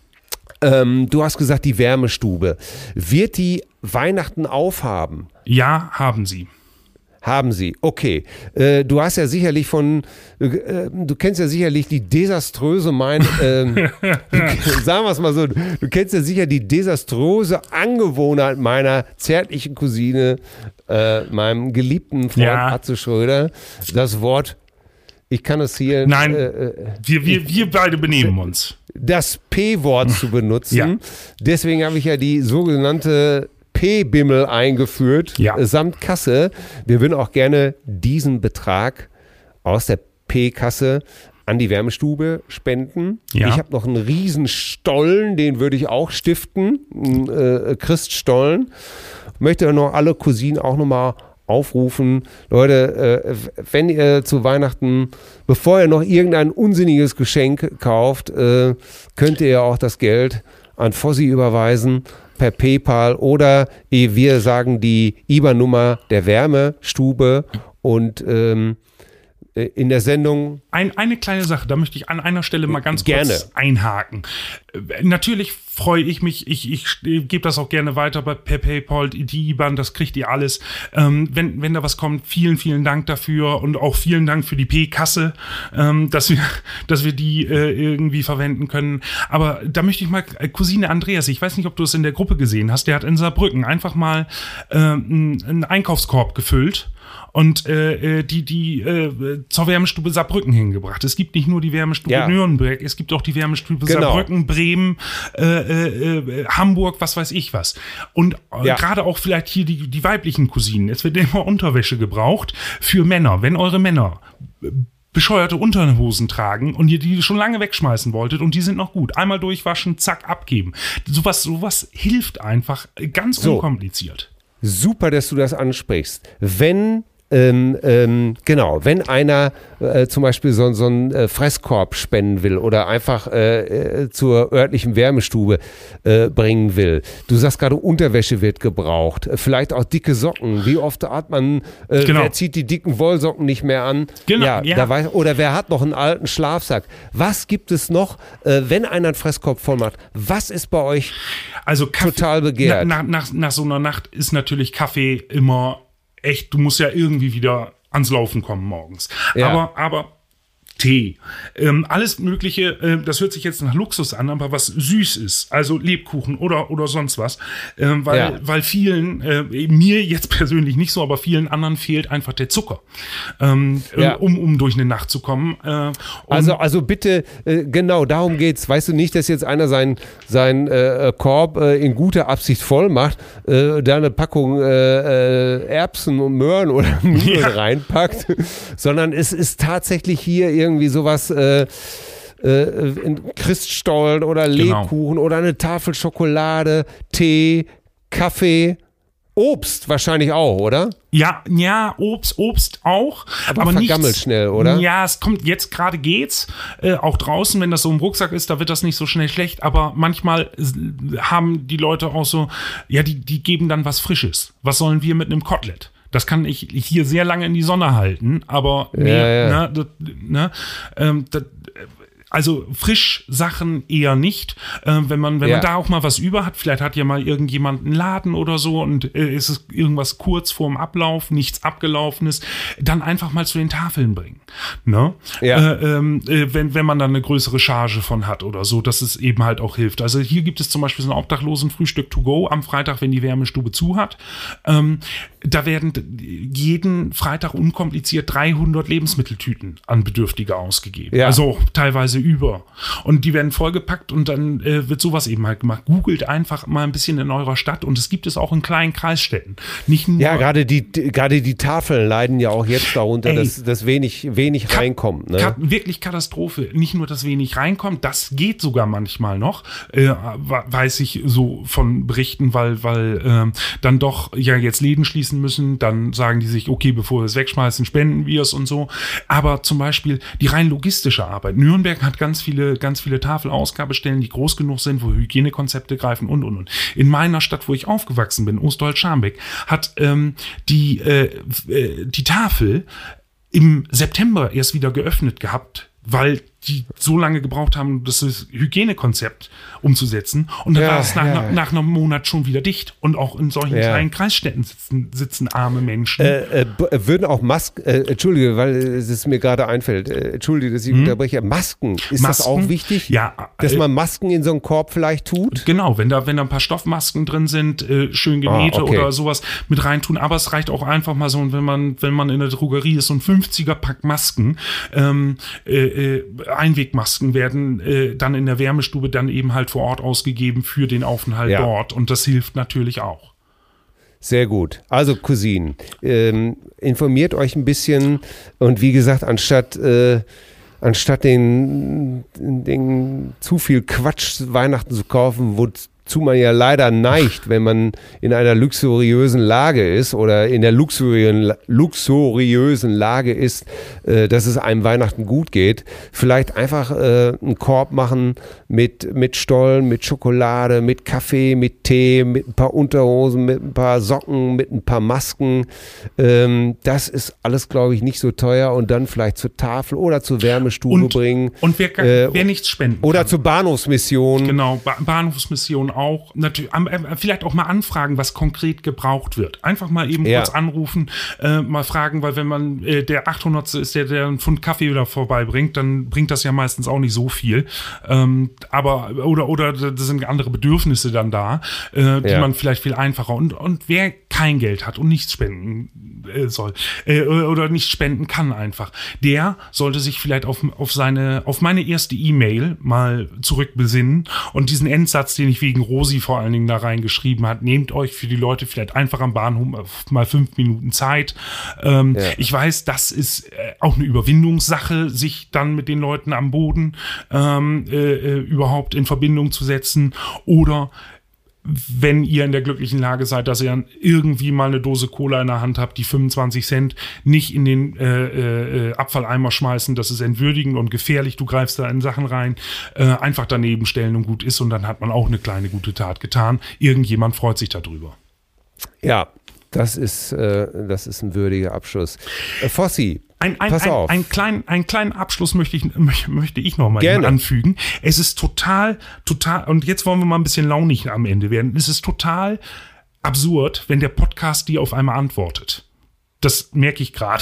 S2: ähm, du hast gesagt, die Wärmestube. Wird die Weihnachten aufhaben?
S4: Ja, haben sie.
S2: haben sie. Okay. Äh, du hast ja sicherlich von, äh, du kennst ja sicherlich die desaströse, mein, äh, sagen wir es mal so, du kennst ja sicher die desaströse Angewohnheit meiner zärtlichen Cousine, äh, meinem geliebten Freund
S4: Ja.
S2: Atze Schröder, das Wort, ich kann es hier...
S4: Nein,
S2: äh,
S4: wir, wir, wir beide benehmen uns.
S2: das P-Wort zu benutzen.
S4: Ja.
S2: Deswegen habe ich ja die sogenannte P-Bimmel eingeführt,
S4: Ja.
S2: äh, samt Kasse. Wir würden auch gerne diesen Betrag aus der P-Kasse an die Wärmestube spenden.
S4: Ja.
S2: Ich habe noch einen riesen Stollen, den würde ich auch stiften, einen äh, Christstollen. Möchte noch alle Cousinen auch nochmal aufrufen, Leute, äh, wenn ihr zu Weihnachten, bevor ihr noch irgendein unsinniges Geschenk kauft, äh, könnt ihr auch das Geld an Fossi überweisen per PayPal oder eh, wir sagen die I B A N-Nummer der Wärmestube und ähm, in der Sendung.
S4: Ein, eine kleine Sache, da möchte ich an einer Stelle mal ganz
S2: Gerne.
S4: kurz einhaken. Äh, Natürlich freue ich mich, ich, ich, ich gebe das auch gerne weiter bei, per PayPal, die I B A N, das kriegt ihr alles. Ähm, wenn, wenn da was kommt, vielen, vielen Dank dafür und auch vielen Dank für die P-Kasse, ähm, dass wir, dass wir die äh, irgendwie verwenden können. Aber da möchte ich mal, äh, Cousine Andreas, ich weiß nicht, ob du es in der Gruppe gesehen hast, der hat in Saarbrücken einfach mal äh, einen, einen Einkaufskorb gefüllt und äh, die, die äh, zur Wärmestube Saarbrücken hingebracht. Es gibt nicht nur die Wärmestube
S2: Ja.
S4: Nürnberg, es gibt auch die Wärmestube
S2: Genau.
S4: Saarbrücken, Bremen, äh, äh, äh, Hamburg, was weiß ich was. Und äh,
S2: Ja.
S4: gerade auch vielleicht hier die, die weiblichen Cousinen. Es wird immer Unterwäsche gebraucht für Männer. Wenn eure Männer äh, bescheuerte Unterhosen tragen und ihr die schon lange wegschmeißen wolltet und die sind noch gut. Einmal durchwaschen, zack, abgeben. Sowas, sowas hilft einfach ganz
S2: So.
S4: unkompliziert.
S2: Super, dass du das ansprichst. Wenn Ähm, ähm, genau, wenn einer äh, zum Beispiel so, so einen äh, Fresskorb spenden will oder einfach äh, äh, zur örtlichen Wärmestube äh, bringen will. Du sagst gerade, Unterwäsche wird gebraucht, äh, vielleicht auch dicke Socken. Wie oft hat man, äh,
S4: Genau.
S2: wer zieht die dicken Wollsocken nicht mehr an?
S4: Genau,
S2: ja,
S4: ja.
S2: Da weiß, oder wer hat noch einen alten Schlafsack? Was gibt es noch, äh, wenn einer einen Fresskorb voll macht? Was ist bei euch
S4: Also Kaffee,
S2: total begehrt?
S4: Na, nach, nach, nach so einer Nacht ist natürlich Kaffee immer echt, du musst ja irgendwie wieder ans Laufen kommen morgens.
S2: Ja.
S4: Aber, aber Tee, ähm, alles Mögliche, äh, das hört sich jetzt nach Luxus an, aber was süß ist, also Lebkuchen oder, oder sonst was, ähm, weil,
S2: Ja.
S4: weil vielen, äh, mir jetzt persönlich nicht so, aber vielen anderen fehlt einfach der Zucker, ähm,
S2: Ja.
S4: äh, um, um durch eine Nacht zu kommen. Äh, und
S2: Also, also bitte, äh, genau, darum geht's. Weißt du nicht, dass jetzt einer seinen sein, äh, Korb äh, in guter Absicht voll macht, äh, da eine Packung äh, äh, Erbsen und Möhren oder Nudeln
S4: Ja.
S2: reinpackt, sondern es ist tatsächlich hier irgendwie sowas, äh, äh, in Christstollen oder
S4: Genau.
S2: Lebkuchen oder eine Tafel Schokolade, Tee, Kaffee, Obst wahrscheinlich auch, oder?
S4: Ja, ja, Obst, Obst auch.
S2: Aber
S4: Aber,
S2: vergammelt
S4: nichts,
S2: schnell, oder?
S4: Ja, es kommt, jetzt gerade geht's. Äh, auch draußen, wenn das so im Rucksack ist, da wird das nicht so schnell schlecht. Aber manchmal äh, haben die Leute auch so, ja, die, die geben dann was Frisches. Was sollen wir mit einem Kotelett? Das kann ich hier sehr lange in die Sonne halten, aber mehr,
S2: Ja, ja.
S4: Ne, das, ne, ähm, das, also Frischsachen eher nicht. Äh, wenn man, wenn
S2: Ja.
S4: man da auch mal was über hat, vielleicht hat ja mal irgendjemand einen Laden oder so und äh, ist es irgendwas kurz vorm Ablauf, nichts Abgelaufenes, dann einfach mal zu den Tafeln bringen. Ne?
S2: Ja.
S4: Äh, ähm, äh, wenn, wenn man dann eine größere Charge von hat oder so, dass es eben halt auch hilft. Also hier gibt es zum Beispiel so ein Obdachlosenfrühstück to go am Freitag, wenn die Wärmestube zu hat. Ähm, da werden jeden Freitag unkompliziert dreihundert Lebensmitteltüten an Bedürftige ausgegeben.
S2: Ja.
S4: Also teilweise über. Und die werden vollgepackt und dann äh, wird sowas eben halt gemacht. Googelt einfach mal ein bisschen in eurer Stadt und es gibt es auch in kleinen Kreisstädten. Nicht nur
S2: Ja, gerade die, die- gerade die Tafeln leiden ja auch jetzt darunter,
S4: Ey.
S2: dass, dass wenig, wenig
S4: Ka-
S2: reinkommt. Ne?
S4: Ka- wirklich Katastrophe. Nicht nur, dass wenig reinkommt, das geht sogar manchmal noch, äh, we- weiß ich so von Berichten, weil, weil ähm, dann doch ja jetzt Läden schließen müssen, dann sagen die sich, okay, bevor wir es wegschmeißen, spenden wir es und so. Aber zum Beispiel die rein logistische Arbeit. Nürnberg hat ganz viele, ganz viele Tafelausgabestellen, die groß genug sind, wo Hygienekonzepte greifen und, und, und. In meiner Stadt, wo ich aufgewachsen bin, Ostholz-Scharmbeck, hat ähm, die, äh, äh, die Tafel im September erst wieder geöffnet gehabt, weil die so lange gebraucht haben, das Hygienekonzept umzusetzen. Und dann
S2: Ja,
S4: war es nach,
S2: ja.
S4: nach, nach einem Monat schon wieder dicht. Und auch in solchen
S2: Ja.
S4: kleinen Kreisstädten sitzen, sitzen arme Menschen.
S2: Äh, äh, b- würden auch Masken, äh, Entschuldige, weil es mir gerade einfällt, äh, Entschuldige, dass ich unterbreche, Masken, ist das auch
S4: Masken?
S2: wichtig?
S4: Ja,
S2: Dass
S4: äh,
S2: man Masken in so einen Korb vielleicht tut?
S4: Genau, wenn da, wenn da ein paar Stoffmasken drin sind, äh, schön genähte
S2: Ah, okay.
S4: oder sowas mit reintun. Aber es reicht auch einfach mal so, wenn man, wenn man in der Drogerie ist, so ein fünfziger Pack Masken, ähm, äh, äh, Einwegmasken werden äh, dann in der Wärmestube dann eben halt vor Ort ausgegeben für den Aufenthalt
S2: Ja.
S4: dort. Und das hilft natürlich auch.
S2: Sehr gut. Also Cousinen, ähm, informiert euch ein bisschen und wie gesagt, anstatt äh, anstatt den, den zu viel Quatsch Weihnachten zu kaufen, wozu man ja leider neigt, wenn man in einer luxuriösen Lage ist oder in der luxuriösen, luxuriösen Lage ist, äh, dass es einem Weihnachten gut geht, vielleicht einfach äh, einen Korb machen mit, mit Stollen, mit Schokolade, mit Kaffee, mit Tee, mit ein paar Unterhosen, mit ein paar Socken, mit ein paar Masken. Ähm, das ist alles, glaube ich, nicht so teuer und dann vielleicht zur Tafel oder zur Wärmestube
S4: Und,
S2: bringen.
S4: und wer,
S2: Äh,
S4: wer nichts spenden
S2: Oder
S4: kann.
S2: zur Bahnhofsmission.
S4: Genau, ba Bahnhofsmission auch. Natürlich, am- äh, vielleicht auch mal anfragen, was konkret gebraucht wird. Einfach mal eben
S2: Ja.
S4: kurz anrufen, äh, mal fragen, weil wenn man äh, der achthundertste ist, der, der einen Pfund Kaffee wieder vorbeibringt, dann bringt das ja meistens auch nicht so viel. Ähm, aber, oder, oder da sind andere Bedürfnisse dann da, äh, die
S2: Ja.
S4: man vielleicht viel einfacher. Und, und wer kein Geld hat und nichts spenden äh, soll, äh, oder nicht spenden kann einfach, der sollte sich vielleicht auf, auf seine, auf meine erste E-Mail mal zurückbesinnen und diesen Endsatz, den ich wegen Rosi vor allen Dingen da reingeschrieben hat, nehmt euch für die Leute vielleicht einfach am Bahnhof mal fünf Minuten Zeit. Ähm,
S2: Ja.
S4: Ich weiß, das ist äh, auch eine Überwindungssache, sich dann mit den Leuten am Boden ähm, äh, äh, überhaupt in Verbindung zu setzen oder wenn ihr in der glücklichen Lage seid, dass ihr irgendwie mal eine Dose Cola in der Hand habt, die fünfundzwanzig Cent, nicht in den äh, äh, Abfalleimer schmeißen, das ist entwürdigend und gefährlich, du greifst da in Sachen rein, äh, einfach daneben stellen und gut ist und dann hat man auch eine kleine gute Tat getan. Irgendjemand freut sich darüber.
S2: Ja, das ist, äh, das ist ein würdiger Abschluss. Äh, Fossi,
S4: Ein, ein,
S2: pass
S4: ein,
S2: auf.
S4: Ein klein, einen kleinen Abschluss möchte ich, möchte, möchte ich noch mal
S2: Gerne.
S4: eben anfügen. Es ist total, total, und jetzt wollen wir mal ein bisschen launig am Ende werden. Es ist total absurd, wenn der Podcast dir auf einmal antwortet. Das merke ich gerade.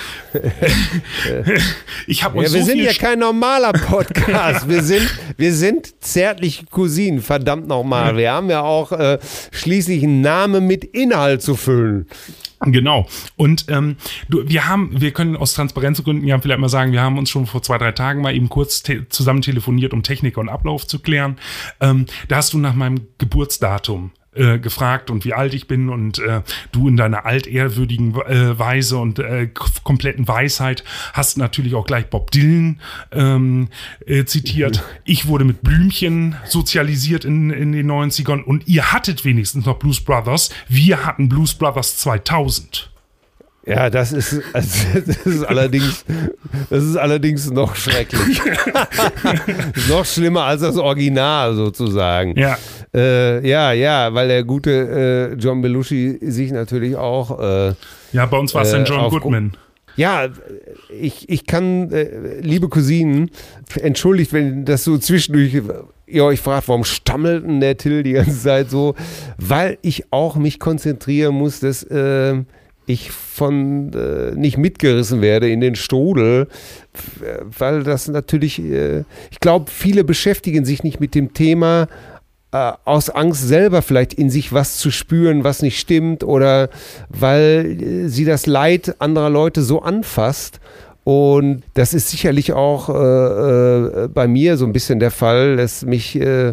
S4: Ich habe
S2: Ja,
S4: uns
S2: wir
S4: so
S2: sind
S4: viel
S2: ja kein normaler Podcast. Wir sind, wir sind zärtliche Cousinen, verdammt nochmal. Wir haben ja auch äh, schließlich einen Namen mit Inhalt zu füllen.
S4: Genau. Und ähm, du, wir haben, wir können aus Transparenzgründen ja vielleicht mal sagen, wir haben uns schon vor zwei, drei Tagen mal eben kurz te zusammen telefoniert, um Technik und Ablauf zu klären. Ähm, da hast du nach meinem Geburtsdatum äh, gefragt und wie alt ich bin und äh, du in deiner altehrwürdigen äh, Weise und äh, kompletten Weisheit hast natürlich auch gleich Bob Dylan ähm, äh, zitiert. Ich wurde mit Blümchen sozialisiert in, in den neunzigern und ihr hattet wenigstens noch Blues Brothers. Wir hatten Blues Brothers zweitausend.
S2: Ja, das ist, also, das ist allerdings, das ist allerdings noch schrecklich. Noch schlimmer als das Original sozusagen.
S4: Ja.
S2: Äh, ja, ja, weil der gute äh, John Belushi sich natürlich auch äh,
S4: Ja, bei uns war es dann
S2: Äh,
S4: John
S2: auf-
S4: Goodman.
S2: Ja, ich, ich kann, äh, liebe Cousinen, entschuldigt, wenn das so zwischendurch ihr euch fragt, warum stammelt denn der Till die ganze Zeit so? Weil ich auch mich konzentrieren muss, dass äh, ich von äh, nicht mitgerissen werde in den Strudel, äh, weil das natürlich, äh, ich glaube, viele beschäftigen sich nicht mit dem Thema, äh, aus Angst selber vielleicht in sich was zu spüren, was nicht stimmt oder weil äh, sie das Leid anderer Leute so anfasst. Und das ist sicherlich auch äh, äh, bei mir so ein bisschen der Fall, dass mich äh,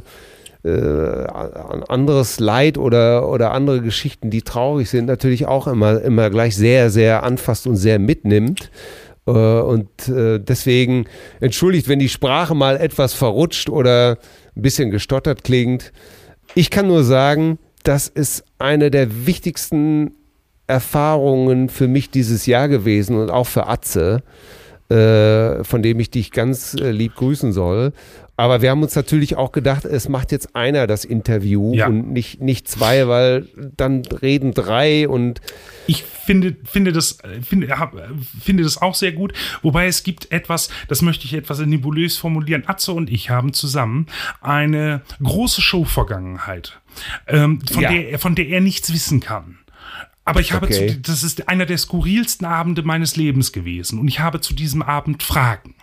S2: äh, anderes Leid oder, oder andere Geschichten, die traurig sind, natürlich auch immer, immer gleich sehr, sehr anfasst und sehr mitnimmt. Äh, und äh, deswegen entschuldigt, wenn die Sprache mal etwas verrutscht oder ein bisschen gestottert klingt. Ich kann nur sagen, das ist eine der wichtigsten Erfahrungen für mich dieses Jahr gewesen und auch für Atze, äh, von dem ich dich ganz äh, lieb grüßen soll. Aber wir haben uns natürlich auch gedacht, es macht jetzt einer das Interview
S4: Ja.
S2: und nicht, nicht zwei, weil dann reden drei und
S4: Ich finde, finde, das, finde, hab, finde das auch sehr gut. Wobei es gibt etwas, das möchte ich etwas nebulös formulieren. Atze und ich haben zusammen eine große Show-Vergangenheit, ähm, von,
S2: Ja.
S4: der, von der er nichts wissen kann. Aber ich habe,
S2: Okay.
S4: zu, das ist einer der skurrilsten Abende meines Lebens gewesen. Und ich habe zu diesem Abend Fragen.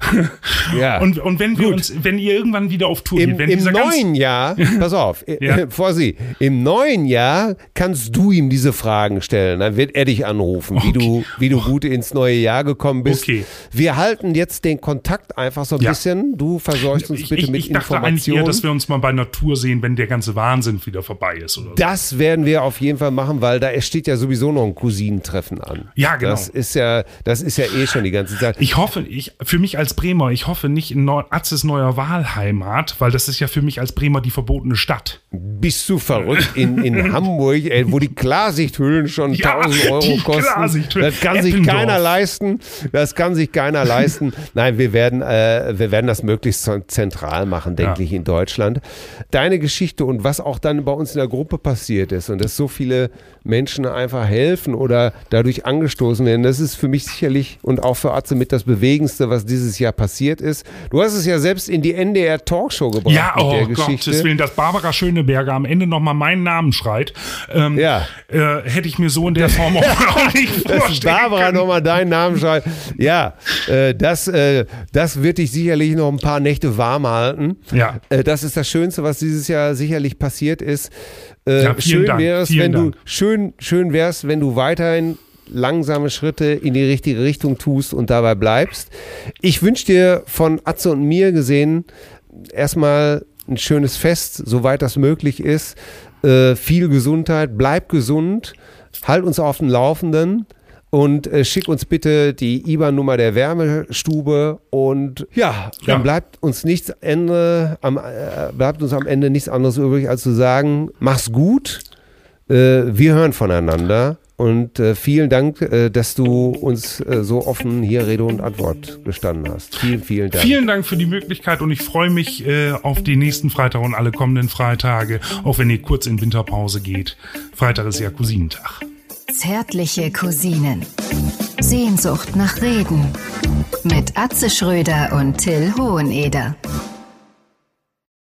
S2: ja.
S4: Und, und wenn wir
S2: Gut.
S4: uns, wenn ihr irgendwann wieder auf Tour
S2: Im,
S4: geht, wenn
S2: im
S4: dieser ganz,
S2: neuen Jahr, pass auf,
S4: Ja.
S2: äh, vor Sie, im neuen Jahr kannst du ihm diese Fragen stellen. Dann wird er dich anrufen, wie,
S4: Okay.
S2: du, wie du gut ins neue Jahr gekommen bist.
S4: Okay.
S2: Wir halten jetzt den Kontakt einfach so ein
S4: Ja.
S2: bisschen. Du versorgst uns
S4: ich,
S2: bitte
S4: ich,
S2: mit
S4: ich dachte eigentlich eher,
S2: Informationen.
S4: dass wir uns mal bei Natur sehen, wenn der ganze Wahnsinn wieder vorbei ist oder so.
S2: Das werden wir auf jeden Fall machen, weil da steht ja sowieso noch ein Cousinentreffen an.
S4: Ja, genau.
S2: Das ist ja, das ist ja eh schon die ganze Zeit.
S4: Ich hoffe, ich, für mich als Bremer, ich hoffe nicht in Neu Atzes neuer Wahlheimat, weil das ist ja für mich als Bremer die verbotene Stadt.
S2: Bist du verrückt in, in Hamburg, ey, wo die Klarsichthüllen schon
S4: Ja,
S2: tausend Euro
S4: die
S2: kosten?
S4: Klarsichthüllen.
S2: Das kann sich
S4: Eppendorf.
S2: keiner leisten. Das kann sich keiner leisten. Nein, wir werden, äh, wir werden das möglichst zentral machen, denke
S4: Ja.
S2: ich, in Deutschland. Deine Geschichte und was auch dann bei uns in der Gruppe passiert ist und dass so viele Menschen einfach helfen oder dadurch angestoßen werden, das ist für mich sicherlich und auch für Atze mit das Bewegendste, was dieses Jahr passiert ist. Du hast es ja selbst in die N D R Talkshow gebracht
S4: Ja,
S2: mit
S4: oh
S2: der
S4: Gottes
S2: Geschichte.
S4: Willen, dass Barbara Schöneberger am Ende nochmal meinen Namen schreit, ähm,
S2: Ja.
S4: äh, hätte ich mir so in der Form auch nicht
S2: Dass
S4: vorstellen
S2: Barbara
S4: können.
S2: nochmal deinen Namen schreibt. Ja, äh, das, äh, das wird dich sicherlich noch ein paar Nächte warm halten.
S4: Ja.
S2: Äh, das ist das Schönste, was dieses Jahr sicherlich passiert ist. Äh,
S4: Ja, vielen
S2: schön
S4: Dank,
S2: wäre es,
S4: vielen
S2: wenn du
S4: Dank.
S2: schön, schön wär's, wenn du weiterhin langsame Schritte in die richtige Richtung tust und dabei bleibst. Ich wünsche dir von Atze und mir gesehen erstmal ein schönes Fest, soweit das möglich ist. Äh, viel Gesundheit, bleib gesund, halt uns auf dem Laufenden. Und äh, schick uns bitte die I B A N-Nummer der Wärmestube und ja, dann
S4: Ja.
S2: bleibt uns nichts Ende, am, äh, bleibt uns am Ende nichts anderes übrig, als zu sagen, mach's gut, äh, wir hören voneinander und äh, vielen Dank, äh, dass du uns äh, so offen hier Rede und Antwort gestanden hast. Vielen, vielen Dank.
S4: Vielen Dank für die Möglichkeit und ich freue mich äh, auf den nächsten Freitag und alle kommenden Freitage, auch wenn ihr kurz in Winterpause geht. Freitag ist ja Cousinentag.
S1: Zärtliche Cousinen. Sehnsucht nach Reden. Mit Atze Schröder und Till Hoheneder.